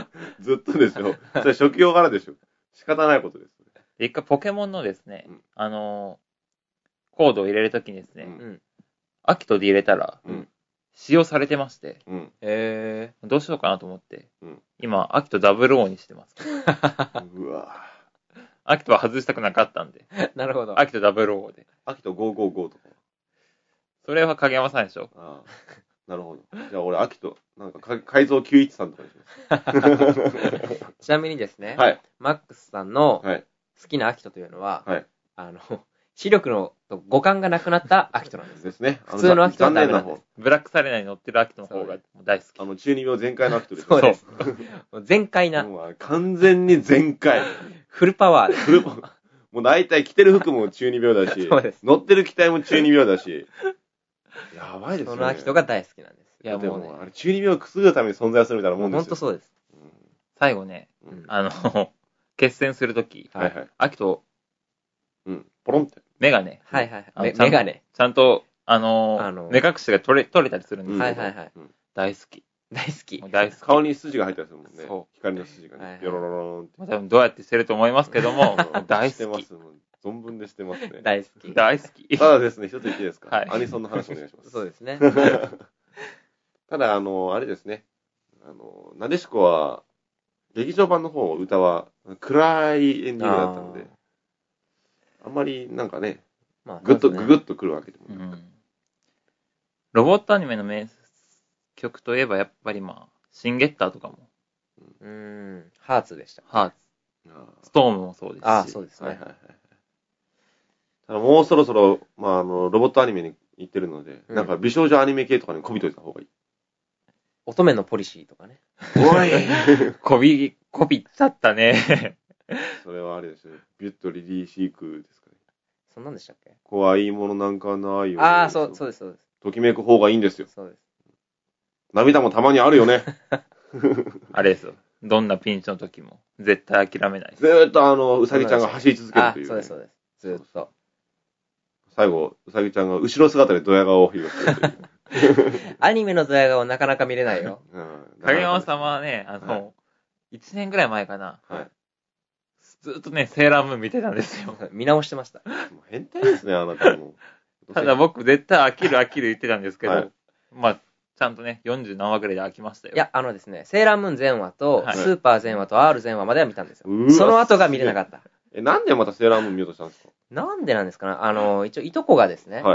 Speaker 1: ずっとですよ。それ職業柄でしょ。仕方ないことです。
Speaker 3: 一回ポケモンのですね、コードを入れるときにですね、アキトで入れたら、使用されてまして、どうしようかなと思って、今、アキト00にしてます。
Speaker 1: うわ
Speaker 3: アキトは外したくなかったんで。
Speaker 2: なるほど。
Speaker 3: アキト00で。
Speaker 1: アキト555とか。
Speaker 3: それは影山さんでしょ。
Speaker 1: なるほど。じゃあ俺、アキト、なんか改造913とかにします。
Speaker 2: ちなみにですね、マックスさんの好きなアキトというのは、視力の五感がなくなったアキトなんです。
Speaker 1: ですね。
Speaker 2: 普通のアキトはダメなんです。
Speaker 3: ブラックサレナに乗ってるアキトの方が大好き。
Speaker 1: 中二病全開のアキトです。
Speaker 2: そうです。全開な。
Speaker 1: 完全に全開。
Speaker 2: フルパワーで。
Speaker 1: もう大体着てる服も中二病だし、乗ってる機体も中二病だし。やばいですね。
Speaker 2: そのアキトが大好きなんです。
Speaker 1: いやもうね、あれ中二病をくすぐるために存在するみたいなもんですよ。
Speaker 2: ほんとそうです。
Speaker 3: 最後ね、決戦するとき、アキト、
Speaker 1: ポロンって。
Speaker 3: メガネ。
Speaker 2: メガネ。
Speaker 3: ちゃんと、目隠しが取れたりするんですけど、大好き。
Speaker 2: 大好き。
Speaker 3: 大好き。
Speaker 1: 顔に筋が入ったりするもんね。光の筋がね。ビョロロロンって。
Speaker 3: 多分どうやってしてると思いますけども、大好き。
Speaker 1: 存分でしてますね。
Speaker 2: 大好き。
Speaker 3: 大好き。
Speaker 1: ただですね、一つ言っていいですか？
Speaker 3: はい。
Speaker 1: アニソンの話お願いします。
Speaker 2: そうですね。
Speaker 1: ただ、あれですね。なでしこは、劇場版の方、歌は暗いエンディングだったので、あんまりなんかね、ググッとくるわけでもなく。
Speaker 3: ロボットアニメの名曲といえばやっぱりシンゲッターとかも。
Speaker 2: ハーツでした。
Speaker 3: ハーツ。ストームもそうですし。
Speaker 2: そうですね。
Speaker 1: ただもうそろそろ、ロボットアニメに行ってるので、なんか美少女アニメ系とかにこびといた方がいい。
Speaker 2: 乙女のポリシーとかね。
Speaker 1: おい
Speaker 3: こびっちゃったね。
Speaker 1: それはあれですね。ビュッとリリーシークですかね。
Speaker 2: そんなんでしたっけ？
Speaker 1: 怖いものなんかないよ。
Speaker 2: そうです。
Speaker 1: ときめく方がいいんですよ。
Speaker 2: そうです。
Speaker 1: 涙もたまにあるよね。
Speaker 3: あれですよ。どんなピンチの時も絶対諦めない。
Speaker 1: ずーっとうさぎちゃんが走り続けるという、
Speaker 2: そうです。ずーっと。
Speaker 1: 最後、うさぎちゃんが後ろ姿でドヤ顔を披露するという。
Speaker 2: アニメのドヤ顔なかなか見れないよ。
Speaker 3: 影山様はね、1年ぐらい前かな。ずっとね、セーラームーン見てたんですよ。
Speaker 2: 見直してました。
Speaker 1: もう変態ですね、あなたも。
Speaker 3: ただ僕絶対飽きる言ってたんですけど、ちゃんとね、40何話ぐらいで飽きましたよ。
Speaker 2: いや、ですね、セーラームーン全話と、スーパー全話と R 全話までは見たんですよ。その後が見れなかった。
Speaker 1: なんでまたセーラームーン見ようとしたんですか？
Speaker 2: なんでなんですかね。一応、いとこがですね、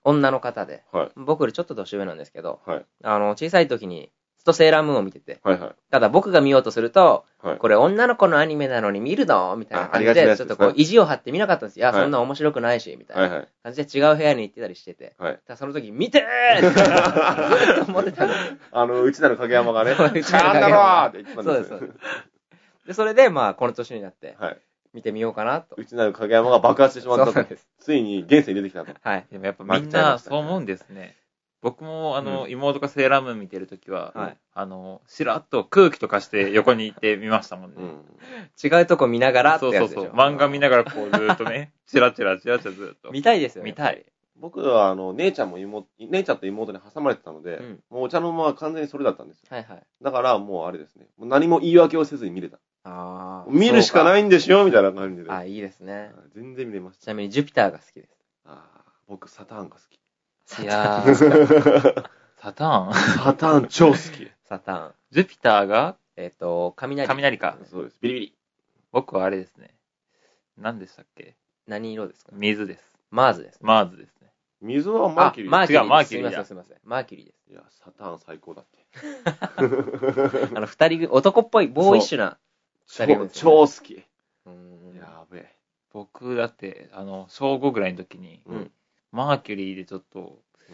Speaker 2: 女の方で、
Speaker 1: はい、
Speaker 2: 僕よりちょっと年上なんですけど、
Speaker 1: はい、
Speaker 2: 小さい時にずっとセーラームーンを見てて、
Speaker 1: はいはい、
Speaker 2: ただ僕が見ようとすると、
Speaker 1: はい、
Speaker 2: これ女の子のアニメなのに見るのみたいな感じで、ちょっとこう意地を張って見なかったんですよ。いや、そんな面白くないし、みたいな感じで違う部屋に行ってたりしてて、はい、その時、見てーってずっと思ってたんです。
Speaker 1: 内なる影山がね、ちゃんだろーって言ってたんですよ。
Speaker 2: そうです。で、それで、まあ、この年になって、見てみようかなと。
Speaker 1: 内なる影山が爆発してしまったと。ついに現世に出てきたと。
Speaker 3: はい。でもやっぱみんなそう思うんですね。僕も、妹がセーラームーン見てるときは、しらっと空気とかして横にいて見ましたもんね。
Speaker 2: 違うとこ見ながらってやつでしょ。
Speaker 3: そう。漫画見ながらこうずっとね、チラチラずっと。
Speaker 2: 見たいですよね。
Speaker 3: 見たい。
Speaker 1: 僕は、姉ちゃんと妹に挟まれてたので、もうお茶の間は完全にそれだったんですよ。
Speaker 2: はいはい。
Speaker 1: だから、もうあれですね。何も言い訳をせずに見れた。見るしかないんですよ、みたいな感じで。
Speaker 2: いいですね。
Speaker 1: 全然見れました。
Speaker 2: ちなみに、ジュピターが好きです。
Speaker 1: 僕、サターンが好き。
Speaker 3: いやー、サターン
Speaker 1: 超好き。
Speaker 2: サターン。
Speaker 3: ジュピターが
Speaker 2: 雷
Speaker 3: か。
Speaker 1: そうです。ビリビリ。
Speaker 3: 僕はあれですね。何でしたっけ？
Speaker 2: 何色ですか？
Speaker 3: 水です。
Speaker 2: マーズです。
Speaker 3: マーズですね。
Speaker 1: 水はマーキュリー。
Speaker 3: 違う、マーキュリーだ。
Speaker 2: すいません。マーキュリーです。
Speaker 1: いや、サターン最高だって。
Speaker 2: 二人、男っぽい、ボーイッシュな
Speaker 1: 二人組。超好き。やべえ。
Speaker 3: 僕だって、小5ぐらいの時に、マーキュリーでちょっと、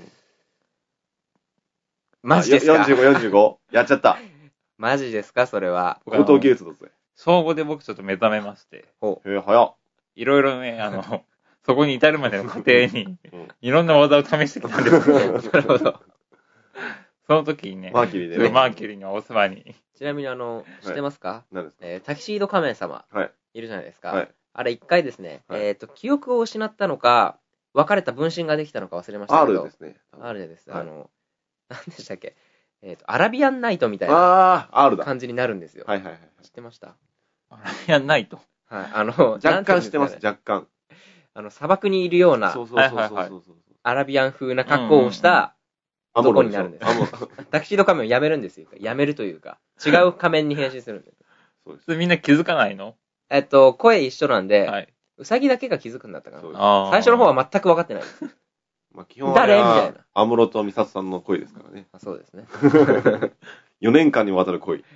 Speaker 2: マジですか
Speaker 1: ?45 やっちゃった。
Speaker 2: マジですかそれは。
Speaker 1: 高等技術だぜ。
Speaker 3: 小5で僕ちょっと目覚めまして。
Speaker 1: 早っ。
Speaker 3: いろいろね、そこに至るまでの過程に、いろんな技を試してきたんですけど。なるほど。その時にね、
Speaker 1: マーキュリーでね。
Speaker 3: マーキュリーのおそばに。
Speaker 2: ちなみに知ってますか？
Speaker 1: 何です
Speaker 2: か？タキシード仮面様。
Speaker 1: はい。
Speaker 2: いるじゃないですか。はい。あれ一回ですね、記憶を失ったのか、別れた分身ができたのか忘れましたけど。
Speaker 1: R ですね。
Speaker 2: R です。何でしたっけ？アラビアンナイトみたいな感じになるんですよ。
Speaker 1: はい。
Speaker 2: 知ってました？
Speaker 3: アラビアンナイト？
Speaker 2: はい。
Speaker 1: 若干知ってます、若干。
Speaker 2: 砂漠にいるような、
Speaker 1: そう。
Speaker 2: アラビアン風な格好をした男になるんです。タキシード仮面をやめるんですよ。やめるというか、違う仮面に変身するんです。
Speaker 3: そうです。みんな気づかないの？
Speaker 2: 声一緒なんで、ウサギだけが気づくんだったかな。最初の方は全く分かってないです。
Speaker 1: 基本は誰みたいな。安室と美里さんの声ですからね。
Speaker 2: そうですね。
Speaker 1: 4年間にわたる恋。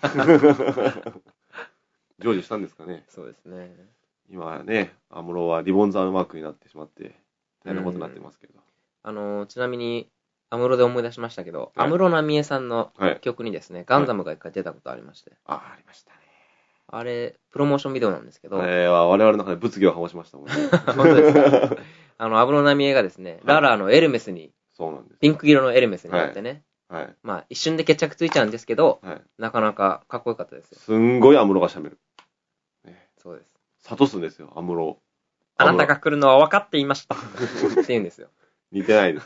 Speaker 1: 成就したんですかね。
Speaker 2: そうですね。
Speaker 1: 今はね、安室はリボンザーマークになってしまって、大変なことになってますけ
Speaker 2: ど。ちなみに、安室で思い出しましたけど、安室奈美恵さんの曲にですね、ガンダムが一回出たことありまして。
Speaker 1: ありましたね。
Speaker 2: あれ、プロモーションビデオなんですけど。
Speaker 1: 我々の中で物議を醸しましたもんね。
Speaker 2: 本当ですか？安室奈美恵がですね、ララのエルメスに、
Speaker 1: そうなんです。
Speaker 2: ピンク色のエルメスになってね。
Speaker 1: はい。
Speaker 2: まあ、一瞬で決着ついちゃうんですけど、なかなかかっこよかったですよ。
Speaker 1: すんごい安室が喋る。
Speaker 2: そうです。
Speaker 1: 諭すんですよ、安室。
Speaker 2: あなたが来るのは分かっていました。って言うんですよ。
Speaker 1: 似てないです。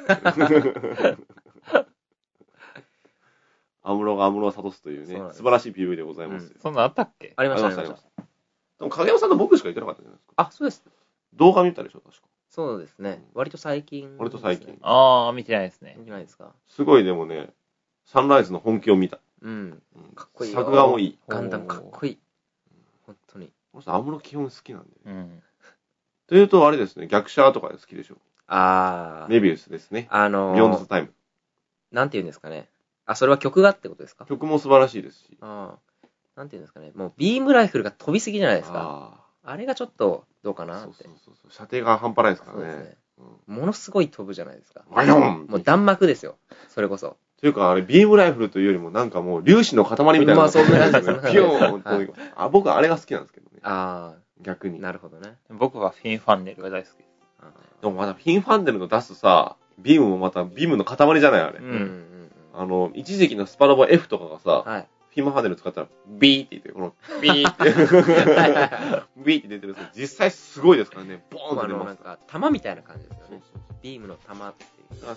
Speaker 1: 安室が安室を諭すというね、素晴らしい PV でございます。
Speaker 3: そんなあったっけ？
Speaker 2: ありました。
Speaker 1: でも影山さんと僕しか言ってなかったじゃないですか。
Speaker 2: あ、そうです。
Speaker 1: 動画見たでしょ、確か。
Speaker 2: そうですね。割と最近。
Speaker 3: 見てないですね。
Speaker 2: 見てないですか？
Speaker 1: すごいでもね、サンライズの本気を見た。
Speaker 2: かっこいい。
Speaker 1: 作画もいい。
Speaker 2: ガンダムかっこいい。本当に。
Speaker 1: 安室基本好きなんで。というと、あれですね、逆者とか好きでしょ。メビウスですね。ビヨンド・ザ・タイム。
Speaker 2: なんて言うんですかね。それは曲がってことですか？
Speaker 1: 曲も素晴らしいですし。
Speaker 2: なんて言うんですかね。もうビームライフルが飛びすぎじゃないですか。あれがちょっとどうかなって。
Speaker 1: 射程が半端ないですからね。そうですね。
Speaker 2: ものすごい飛ぶじゃないですか。
Speaker 1: ワヨン！
Speaker 2: もう弾幕ですよ。それこそ。
Speaker 1: というか、あれ、ビームライフルというよりもなんかもう粒子の塊みたいな。
Speaker 2: まあ、そんな感じですね。
Speaker 1: ピヨーンと。僕はあれが好きなんですけどね。逆に。
Speaker 2: なるほどね。
Speaker 3: 僕はフィン・ファンネルが大好きです。
Speaker 1: でもまだフィン・ファンネルの出すさ、ビームもまたビームの塊じゃないあれ。一時期のスパロボ F とかがさ、フィン・ファンネル使ったら、ビーって言って、この、ビーって、ビーって出てるんですけど、実際すごいですからね、ボーンって出ます。
Speaker 2: なんか、弾みたいな感じですよね。ビームの弾っていう。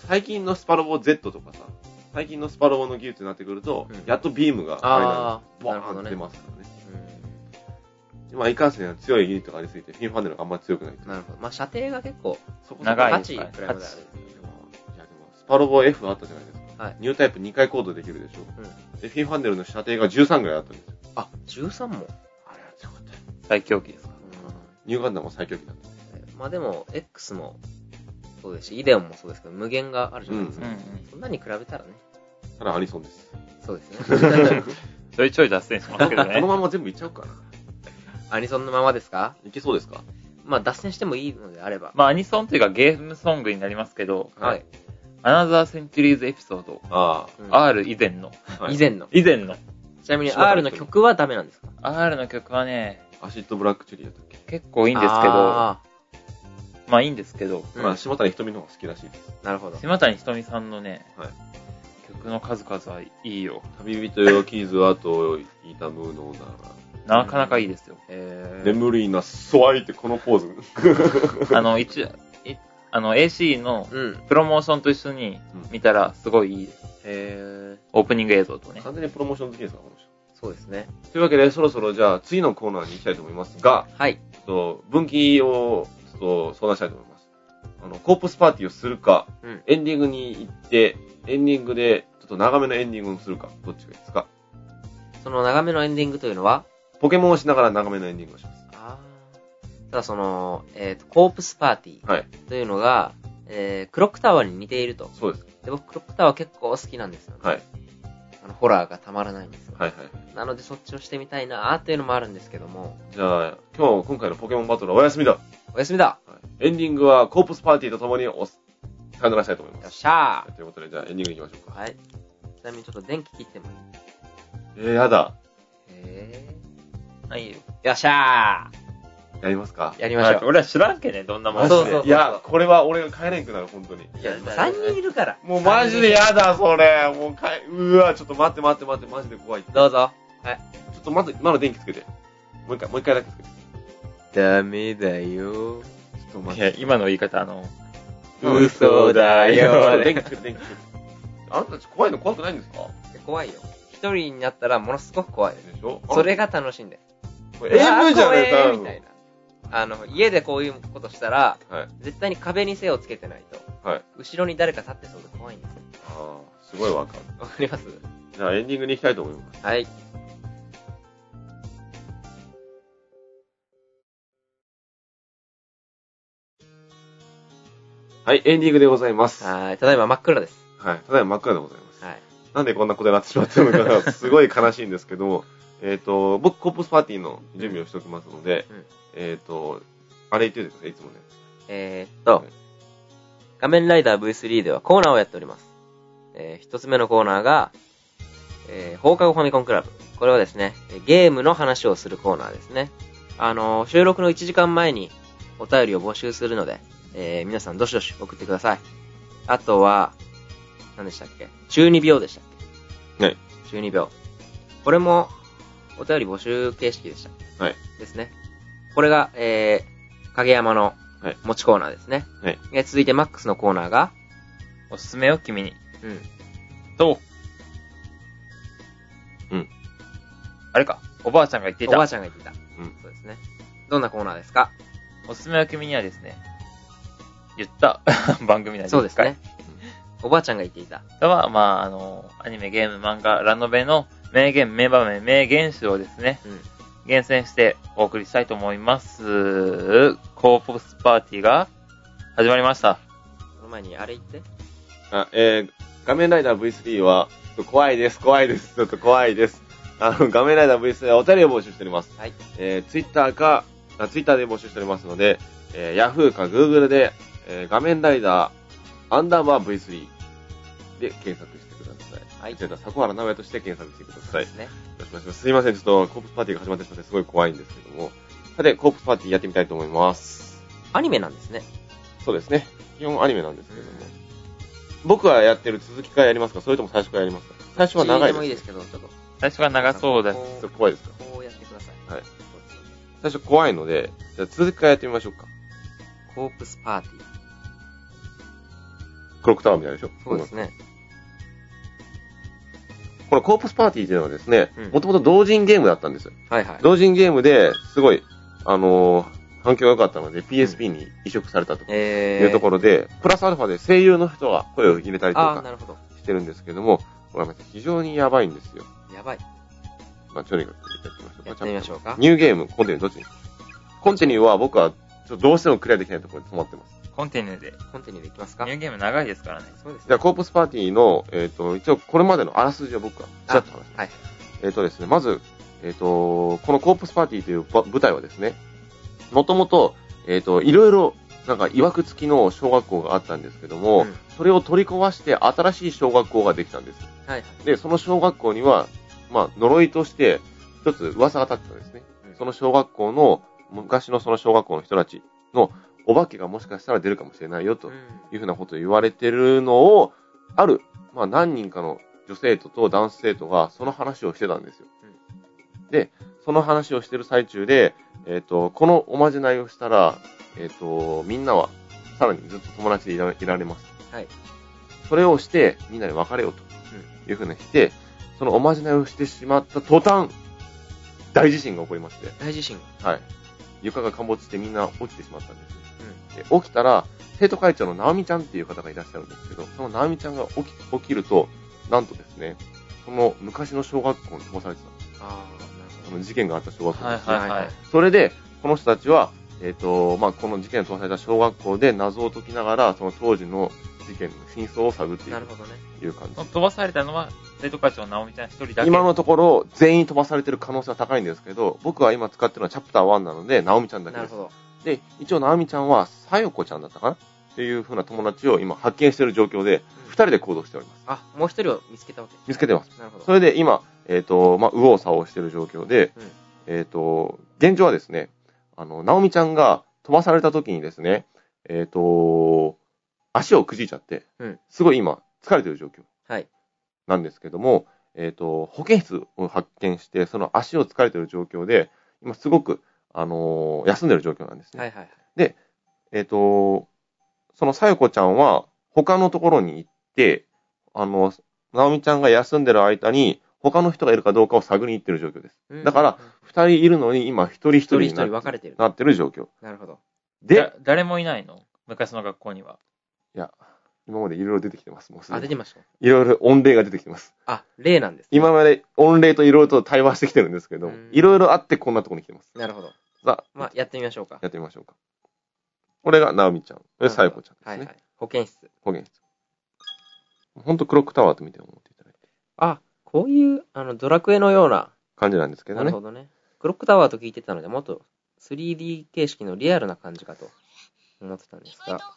Speaker 1: 最近のスパロボ Z とかさ、最近のスパロボの技術になってくると、やっとビームが、ボーンって出ますからね。いかんせん強いユニットがありすぎて、フィン・ファンネルがあんまり強くない。
Speaker 2: なるほど。まあ、射程が結構、
Speaker 3: 長い。
Speaker 2: 8くらいまである。
Speaker 1: スパロボ F があったじゃないですか。ニュータイプ2回コードできるでしょ。で、フィン・ファンネルの射程が13ぐらいあったんですよ。
Speaker 2: 13も？
Speaker 1: あれは強かったよ。
Speaker 3: 最強機ですか？
Speaker 1: ニューガンダムも最強機だった。
Speaker 2: まあでも、X も、 そうですし、イデオンもそうですけど、無限があるじゃないですか。そんなに比べたらね。
Speaker 1: ただアニソンです。
Speaker 2: そうですね。
Speaker 3: ちょいちょい脱線しますけどね。
Speaker 1: このまま全部いっちゃおうかな。
Speaker 2: アニソンのままですか？
Speaker 1: いけそうですか？
Speaker 2: まあ、脱線してもいいのであれば。
Speaker 3: まあ、アニソンというかゲームソングになりますけど、
Speaker 2: はい。
Speaker 3: アナザーセンチュリーズエピソード。R 以前の。
Speaker 2: 以前の。
Speaker 3: 以前の。
Speaker 2: ちなみに R の曲はダメなんですか？
Speaker 3: R の曲はね、
Speaker 1: アシッドブラックチェリーだったっけ？
Speaker 3: 結構いいんですけど、まあいいんですけど、
Speaker 1: まあ、島谷ひとみの方が好きらしいです。
Speaker 2: なるほど。
Speaker 3: 島谷ひとみさんのね、曲の数々はいいよ。
Speaker 1: 旅人よキーズはと痛むの
Speaker 3: なら。なかなかいいですよ。
Speaker 1: 眠りなそわいってこのポーズ。
Speaker 3: AC のプロモーションと一緒に見たらすごいいいです。オープニング映像とね。
Speaker 1: 完全にプロモーション好きですか、この人。
Speaker 2: そうですね。
Speaker 1: というわけで、そろそろじゃあ次のコーナーに行きたいと思いますが、
Speaker 2: はい。
Speaker 1: 分岐を相談したいと思います。コープスパーティーをするか、エンディングに行って、エンディングでちょっと長めのエンディングをするか、どっちがいいですか？
Speaker 2: その長めのエンディングというのは
Speaker 1: ポケモンをしながら長めのエンディングをします。
Speaker 2: ただコープスパーティーというのが、クロックタワーに似ていると。
Speaker 1: そうです。
Speaker 2: で、僕クロックタワー結構好きなんですよね。
Speaker 1: はい。
Speaker 2: ホラーがたまらないんですよ。
Speaker 1: はいはい。
Speaker 2: なのでそっちをしてみたいなーっていうのもあるんですけども。
Speaker 1: じゃあ、今回のポケモンバトルはお休みだ。
Speaker 2: お休みだ。
Speaker 1: はい、エンディングはコープスパーティーとともにさよならしたいと思います。
Speaker 2: よっしゃー。
Speaker 1: ということで、じゃあエンディング行きましょうか。
Speaker 2: はい。ちなみにちょっと電気切ってもいい？
Speaker 1: やだ。
Speaker 2: はいよ。よっしゃー。
Speaker 1: やりますか？
Speaker 2: やりましょう。
Speaker 3: 俺は知らんけね、どんなもん。
Speaker 2: そう。
Speaker 1: いや、これは俺が帰れんくなる、本当に。
Speaker 2: いや、3人いるから。
Speaker 1: もうマジでやだ、それ。もううわ、ちょっと待って、マジで怖い。
Speaker 2: どうぞ。はい。
Speaker 1: ちょっとまだ電気つけて。もう一回だけつけて。
Speaker 2: ダメだよ。ちょ
Speaker 3: っと待って。いや、今の言い方
Speaker 2: 嘘だよ。
Speaker 1: 電気つけて。あんたたち怖くないんですか？
Speaker 2: 怖いよ。一人になったらものすごく怖い。
Speaker 1: でしょ？
Speaker 2: それが楽しいんだよ。
Speaker 1: AV じゃねえか
Speaker 2: みたいな。家でこういうことしたら、絶対に壁に背をつけてないと、後ろに誰か立ってそうで怖いんですよ。
Speaker 1: ああ、すごいわかる。
Speaker 2: わかります？
Speaker 1: じゃあエンディングに行きたいと思います。
Speaker 2: はい。
Speaker 1: はい、エンディングでございます。
Speaker 2: はい、ただいま真っ暗です。
Speaker 1: はい、ただいま真っ暗でございます。
Speaker 2: はい。
Speaker 1: なんでこんなことになってしまったのか、すごい悲しいんですけども、僕、コープスパーティーの準備をしておきますので、あれ言ってるんですか、いつもね。
Speaker 2: 仮面ライダー V3 ではコーナーをやっております。一つ目のコーナーが、放課後ファミコンクラブ。これはですね、ゲームの話をするコーナーですね。収録の1時間前にお便りを募集するので、皆さんどしどし送ってください。あとは、何でしたっけ？中二病でしたっ
Speaker 1: け？はい。
Speaker 2: 中二病。これも、お便り募集形式でした。
Speaker 1: はい。
Speaker 2: ですね。これが、影山の持ちコーナーですね。
Speaker 1: はい。
Speaker 2: 続いてマックスのコーナーが、
Speaker 3: おすすめを君に。あれか、おばあちゃんが言っていた。
Speaker 2: おばあちゃんが言っていた。そうですね。どんなコーナーですか？
Speaker 3: おすすめを君にはですね、言った番組なんです。
Speaker 2: そうですね。おばあちゃんが言っていた。
Speaker 3: は、まあ、アニメ、ゲーム、漫画、ラノベの名言、名場面、名言集をですね、厳選してお送りしたいと思います。コープスパーティーが始まりました。
Speaker 2: その前にあれ言って。
Speaker 1: 画面ライダー V3 は、怖いです。ちょっと怖いです。画面ライダー V3 はお便りを募集しております。
Speaker 2: はい。
Speaker 1: ツイッターで募集しておりますので、Yahoo か Google で、画面ライダー_V3 で検索してください。はい。迫原直也として検索してください。
Speaker 2: ですね。よ
Speaker 1: ろしくお願いします。すいません、ちょっとコープスパーティーが始まってしまってすごい怖いんですけども。さて、コープスパーティーやってみたいと思います。
Speaker 2: アニメなんですね。
Speaker 1: そうですね。基本アニメなんですけども。僕がやってる続きからやりますか？それとも最初からやりますか？最初は長いです。
Speaker 2: でもいいですけど、ちょっと。
Speaker 3: 最初は長そうだ。
Speaker 1: 怖いですか？
Speaker 2: こうやってください。
Speaker 1: はい。最初怖いので、じゃあ続きからやってみましょうか。
Speaker 2: コープスパーティー。
Speaker 1: クロックタワーみたいでしょ？
Speaker 2: そうですね。
Speaker 1: このコープスパーティーというのはですね、もともと同人ゲームだったんですよ。
Speaker 2: はいはい。
Speaker 1: 同人ゲームですごい、反響が良かったので PSP に移植されたというところで、プラスアルファで声優の人が声を入れたりとかしてるんですけども、これは非常にやばいんですよ。
Speaker 2: やばい。
Speaker 1: まあ、とにかくやってみましょうか。
Speaker 2: やってみましょうか。
Speaker 1: ニューゲーム、コンティニューどっちに？コンティニューは僕はどうしてもクリアできないところで止まってます。
Speaker 3: コンティニューで
Speaker 2: いきますか。
Speaker 3: ニューゲーム長いですからね。
Speaker 2: そうですね。
Speaker 1: じゃあ、コープスパーティーの、一応これまでのあらすじを僕はちらっと話します。
Speaker 2: はい。
Speaker 1: ですね、まず、このコープスパーティーという舞台はですね、もともと、いろいろ、なんか、曰く付きの小学校があったんですけども、それを取り壊して新しい小学校ができたんです。はい。で、その小学校には、まあ、呪いとして、一つ噂が立ってたんですね。その小学校の、昔のその小学校の人たちの、お化けがもしかしたら出るかもしれないよ、というふうなことを言われてるのを、ある、まあ、何人かの女生徒と男子生徒がその話をしてたんですよ。で、その話をしてる最中で、このおまじないをしたら、みんなはさらにずっと友達でいられます。はい。それをして、みんなで別れようというふうにして、そのおまじないをしてしまった途端、大地震が起こりまして。
Speaker 2: 大地震？
Speaker 1: はい。床が陥没してみんな落ちてしまったんです。で起きたら、生徒会長の直美ちゃんっていう方がいらっしゃるんですけど、その直美ちゃんが起きると、なんとですね、その昔の小学校に飛ばされてたんです。ああ、なるほど。その事件があった小学校ですね。はいはいはい。それで、この人たちは、まあ、この事件に飛ばされた小学校で謎を解きながら、その当時の事件の真相を探っていく。なるほどね。いう感じ。
Speaker 3: 飛ばされたのは、生徒会長の直美ちゃん一人だけ。
Speaker 1: 今のところ、全員飛ばされてる可能性は高いんですけど、僕は今使ってるのはチャプター1なので、直美ちゃんだけです。なるほど。で、一応、直美ちゃんは、さよこちゃんだったかなっていう風な友達を今発見している状況で、二人で行動しております。
Speaker 2: あ、もう一人を見つけたわけですね。
Speaker 1: 見つけてます。
Speaker 2: なるほど。
Speaker 1: それで今、まあ、右往左往している状況で、現状はですね、直美ちゃんが飛ばされた時にですね、足をくじいちゃって、すごい今、疲れてる状況。はい。なんですけども、保健室を発見して、その足を疲れてる状況で、今すごく、休んでる状況なんですね。はいはい。で、そのさよこちゃんは、他のところに行って、なおみちゃんが休んでる間に、他の人がいるかどうかを探りに行ってる状況です。だから、二人いるのに、今一人一人に分かれてる。なってる状況。
Speaker 2: なるほど。
Speaker 3: で、誰もいないの？昔の学校には。
Speaker 1: いや、今までいろいろ出てきてます。もうすでに。
Speaker 2: あ、出てました。
Speaker 1: いろいろ御礼が出てきてます。
Speaker 2: あ、礼なんですね。
Speaker 1: 今まで御礼といろいろと対話してきてるんですけど、いろいろあってこんなところに来てます。
Speaker 2: なるほど。さあ、まあ、やってみましょうか。
Speaker 1: やってみましょうか。これがなおみちゃん。これさよこちゃんですね。はいはい。
Speaker 2: 保健室。
Speaker 1: 保健室。ほんとクロックタワーと見て思っていただいて。
Speaker 2: あ、こういう、ドラクエのような
Speaker 1: 感じなんですけどね。
Speaker 2: なるほどね。クロックタワーと聞いてたので、もっと 3D 形式のリアルな感じかと思ってたんですが。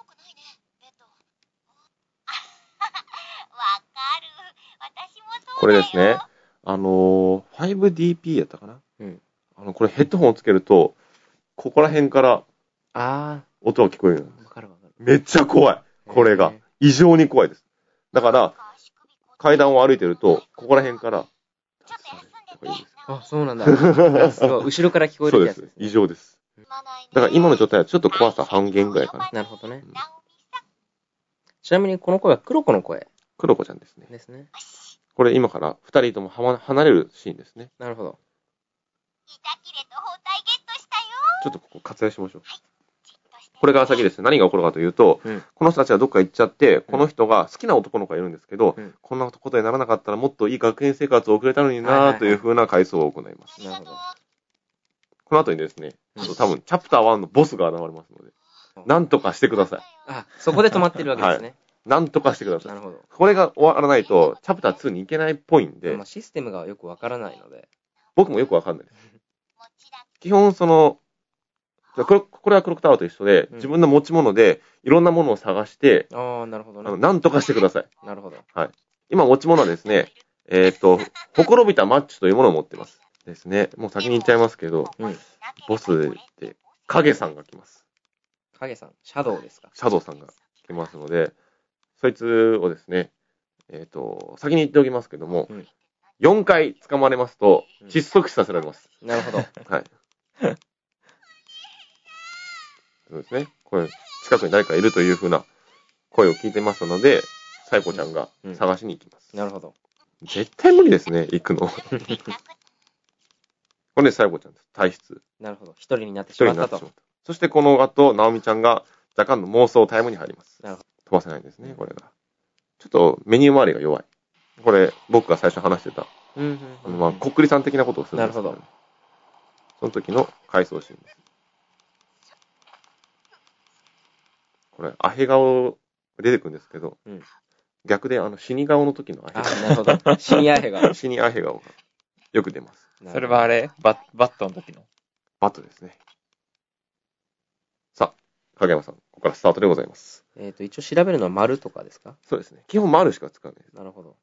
Speaker 1: これですね。5DP やったかな。うん。これヘッドホンをつけると、ここら辺から音が聞こえるんです。わかるわかる。めっちゃ怖い。これが。異常に怖いです。だから、階段を歩いてると、ここら辺から、
Speaker 2: あ、そうなんだ。すごい。後ろから聞こえるやつです、ね。
Speaker 1: そうです。異常です。だから今の状態はちょっと怖さ半減ぐらいかな。
Speaker 2: なるほどね。ちなみにこの声はクロコの声。
Speaker 1: クロコちゃんですね。
Speaker 2: ですね。
Speaker 1: これ今から二人とも離れるシーンですね。
Speaker 2: なるほど。
Speaker 1: ちょっとここ割愛しましょう。これから先ですね、何が起こるかというと、この人たちはどっか行っちゃって、この人が好きな男の子がいるんですけど、こんなことにならなかったらもっといい学園生活を送れたのになという風な回想を行います。なるほど。この後にですね、多分チャプター1のボスが現れますので、なんとかしてください。
Speaker 2: あ、そこで止まってるわけですね。
Speaker 1: なんとかしてください。
Speaker 2: なるほど。
Speaker 1: これが終わらないと、チャプター2に行けないっぽいんで。
Speaker 2: システムがよくわからないので。
Speaker 1: 僕もよくわかんないです。基本これはクロックタワーと一緒で、自分の持ち物でいろんなものを探して、
Speaker 2: なるほどね。
Speaker 1: なんとかしてください。
Speaker 2: なるほど。
Speaker 1: はい。今持ち物はですね、ほころびたマッチというものを持ってます。ですね。もう先に言っちゃいますけど、ボスで、影さんが来ます。
Speaker 2: 影さん、シャドウですか？
Speaker 1: シャドウさんが来ますので、そいつをですね、先に言っておきますけども、4回掴まれますと、窒息死させられます。
Speaker 2: なるほど。
Speaker 1: はい。そうですね。これ、近くに誰かいるという風な声を聞いてますので、サイコちゃんが探しに行きます。
Speaker 2: なるほど。
Speaker 1: 絶対無理ですね、行くの。これね、サイコちゃんです。体質。
Speaker 2: なるほど。一人になってしまったと。
Speaker 1: そしてこの後、ナオミちゃんが若干の妄想タイムに入ります。なるほど。飛ばせないんですね、これが。ちょっとメニュー周りが弱い。これ、僕が最初話してた。こっくりさん的なことをするんですけど、ね。なるほど。その時の回想シーンです。 これ、アヘ顔出てくるんですけど、
Speaker 2: うん、
Speaker 1: 逆で死に顔の時のアヘ顔。
Speaker 2: なるほど。死にアヘ顔。
Speaker 1: 死にアヘ顔がよく出ます。
Speaker 3: それはあれバットの時の。
Speaker 1: バットですね。さあ、影山さん、ここからスタートでございます。
Speaker 2: 一応調べるのは丸とかですか？
Speaker 1: そうですね。基本丸しか使わないです。
Speaker 2: なるほど。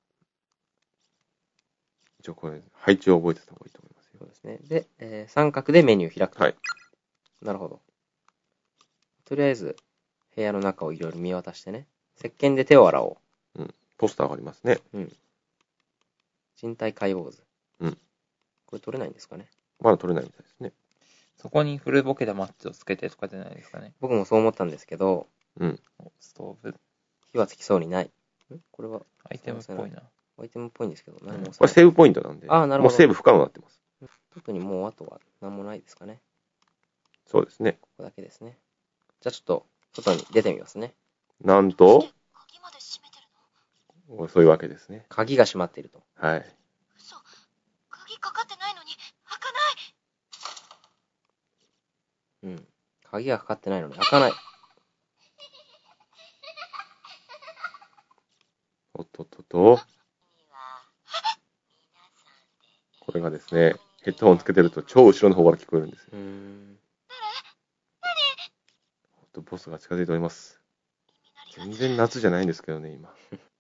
Speaker 1: 一応これ、配置を覚えてた方がいいと思いますよ。
Speaker 2: そうですね。で、三角でメニュー開くと。
Speaker 1: はい。
Speaker 2: なるほど。とりあえず、部屋の中をいろいろ見渡してね。石鹸で手を洗お
Speaker 1: う。うん。ポスターがありますね。
Speaker 2: うん。人体解剖図。
Speaker 1: うん。
Speaker 2: これ取れないんですかね？
Speaker 1: まだ取れないみたいですね。
Speaker 3: そこにフルボケたマッチをつけてとかじゃないですかね。
Speaker 2: 僕もそう思ったんですけど、
Speaker 1: うん。
Speaker 3: ストーブ。
Speaker 2: 火はつきそうにない。これは
Speaker 3: アイテムっぽいな。
Speaker 2: アイテムっぽいんですけど、何も
Speaker 1: これセーブポイントなんで。
Speaker 2: なるほど。
Speaker 1: もうセーブ不可能になってます。
Speaker 2: 特にもうあとは何もないですかね。
Speaker 1: そうですね。
Speaker 2: ここだけですね。じゃあちょっと、外に出てみますね。
Speaker 1: なんと、そういうわけですね。
Speaker 2: 鍵が閉まっていると。
Speaker 1: はい。
Speaker 4: 嘘。鍵かかってないのに開か
Speaker 2: ない。うん。鍵がかかってないのに開かない。
Speaker 1: おっとっとっと。これがですね、ヘッドホンつけてると超後ろの方から聞こえるんですよ。ボスが近づいております。全然夏じゃないんですけどね、今。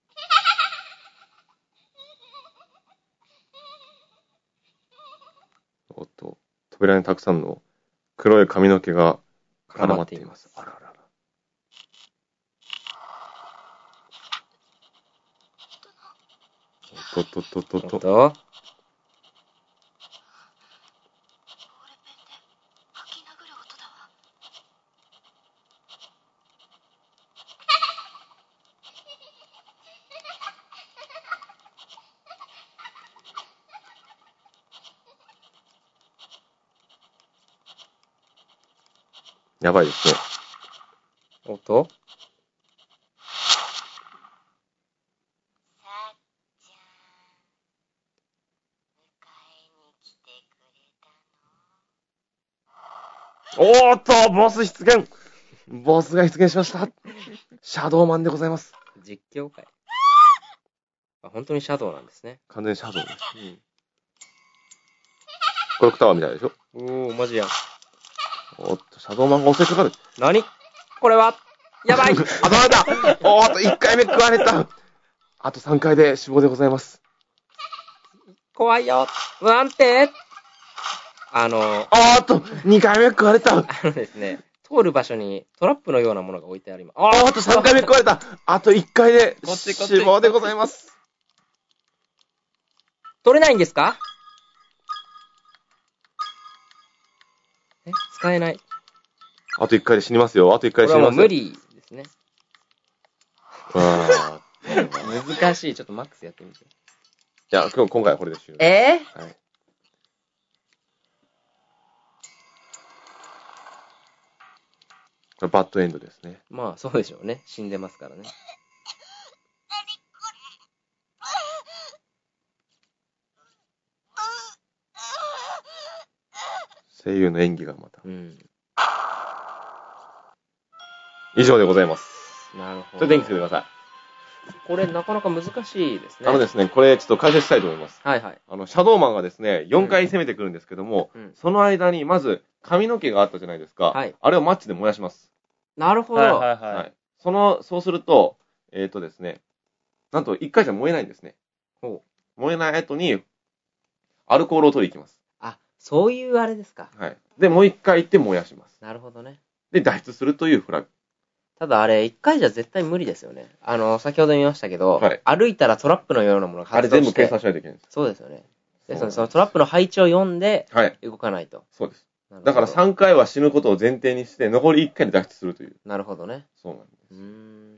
Speaker 1: おっと、扉にたくさんの黒い髪の毛が絡まっています。あらあらあら。おっとっとっとっとっと。やばいですね。
Speaker 2: 音？
Speaker 1: おーっと、ボス出現！ボスが出現しました。シャドウマンでございます。
Speaker 2: 実況会。本当にシャドウなんですね。
Speaker 1: 完全にシャドウです。うん。コロクタワーみたいでしょ？
Speaker 2: おー、マジやん。
Speaker 1: おっと、シャドウマンが襲いかかる。
Speaker 2: 何？これはやばい
Speaker 1: あ、ダメだおーっと、1回目食われた。あと3回で死亡でございます。
Speaker 2: 怖いよ。不安定。
Speaker 1: おーっと、2回目食われた。
Speaker 2: ですね、通る場所にトラップのようなものが置いてあります。
Speaker 1: おーっと、3回目食われた。あと1回で死亡でございます。
Speaker 2: 取れないんですか？使えない。
Speaker 1: あと1回で死にますよ。あと1回で死にますよ。
Speaker 2: これはもう無理ですね。
Speaker 1: わ
Speaker 2: ー。難しい。ちょっとマックスやってみて。
Speaker 1: じゃあ、今回はこれで終了。
Speaker 2: はい。
Speaker 1: バッドエンドですね。
Speaker 2: まあ、そうでしょうね。死んでますからね。
Speaker 1: 声優の演技がまた。
Speaker 2: うん。
Speaker 1: 以上でございます。
Speaker 2: なるほど。
Speaker 1: それ電気つけてください。
Speaker 2: これなかなか難しいです
Speaker 1: ね。ですね、これちょっと解説したいと思います。
Speaker 2: はいはい。
Speaker 1: シャドウマンがですね、4回攻めてくるんですけども、その間にまず髪の毛があったじゃないですか。はい。あれをマッチで燃やします。
Speaker 2: なるほど。
Speaker 1: はい。そうすると、ですね、なんと1回じゃ燃えないんですね。燃えない後に、アルコールを取りに行きます。
Speaker 2: あ、そういうあれですか。
Speaker 1: はい。で、もう1回行って燃やします。
Speaker 2: なるほどね。
Speaker 1: で、脱出するというフラグ。
Speaker 2: ただあれ、1回じゃ絶対無理ですよね。先ほど見ましたけど、はい、歩いたらトラップのようなものが
Speaker 1: 発動して。あれ全部計算しないといけないんです。
Speaker 2: そうですよね。で、そのトラップの配置を読んで、動かないと。
Speaker 1: そうです。だから3回は死ぬことを前提にして、残り1回で脱出するという。
Speaker 2: なるほどね。
Speaker 1: そうなんです。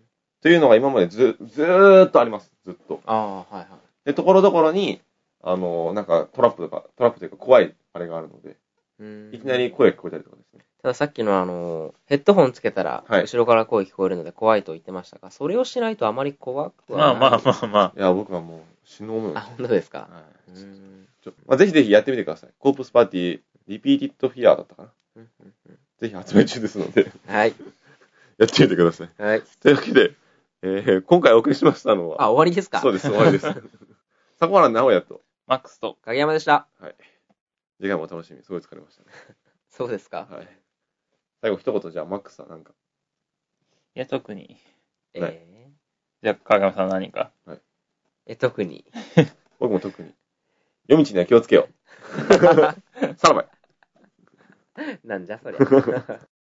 Speaker 1: というのが今までずーっとあります。ずっと。
Speaker 2: ああ、はいはい。
Speaker 1: で、ところどころに、なんかトラップというか怖いあれがあるので、いきなり声が聞こえたりとかですね。
Speaker 2: たださっきのヘッドホンつけたら、後ろから声聞こえるので怖いと言ってましたが、それをしないとあまり怖くはない。
Speaker 3: まあ。
Speaker 1: いや、僕はもう死ぬ思いです。
Speaker 2: あ、本当ですか。
Speaker 1: はい。ぜひぜひやってみてください。コープスパーティー、リピーティッドフィアーだったかな。ぜひ発売中ですので。
Speaker 2: はい。
Speaker 1: やってみてください。
Speaker 2: はい。
Speaker 1: というわけで、今回お送りしましたのは。
Speaker 2: 終わりですか？
Speaker 1: そうです、終わりです。坂原直也と。
Speaker 3: マックスと。
Speaker 2: 影山でした。
Speaker 1: はい。次回もお楽しみ。すごい疲れましたね。
Speaker 2: そうですか？
Speaker 1: はい。最後一言、じゃあ、マックスさんなんか。
Speaker 3: いや、特に。
Speaker 1: じ
Speaker 3: ゃあ、影山さん何か。
Speaker 1: はい。
Speaker 2: 特に。
Speaker 1: 僕も特に。夜道には気をつけよう。さらば。
Speaker 2: なんじゃそれ。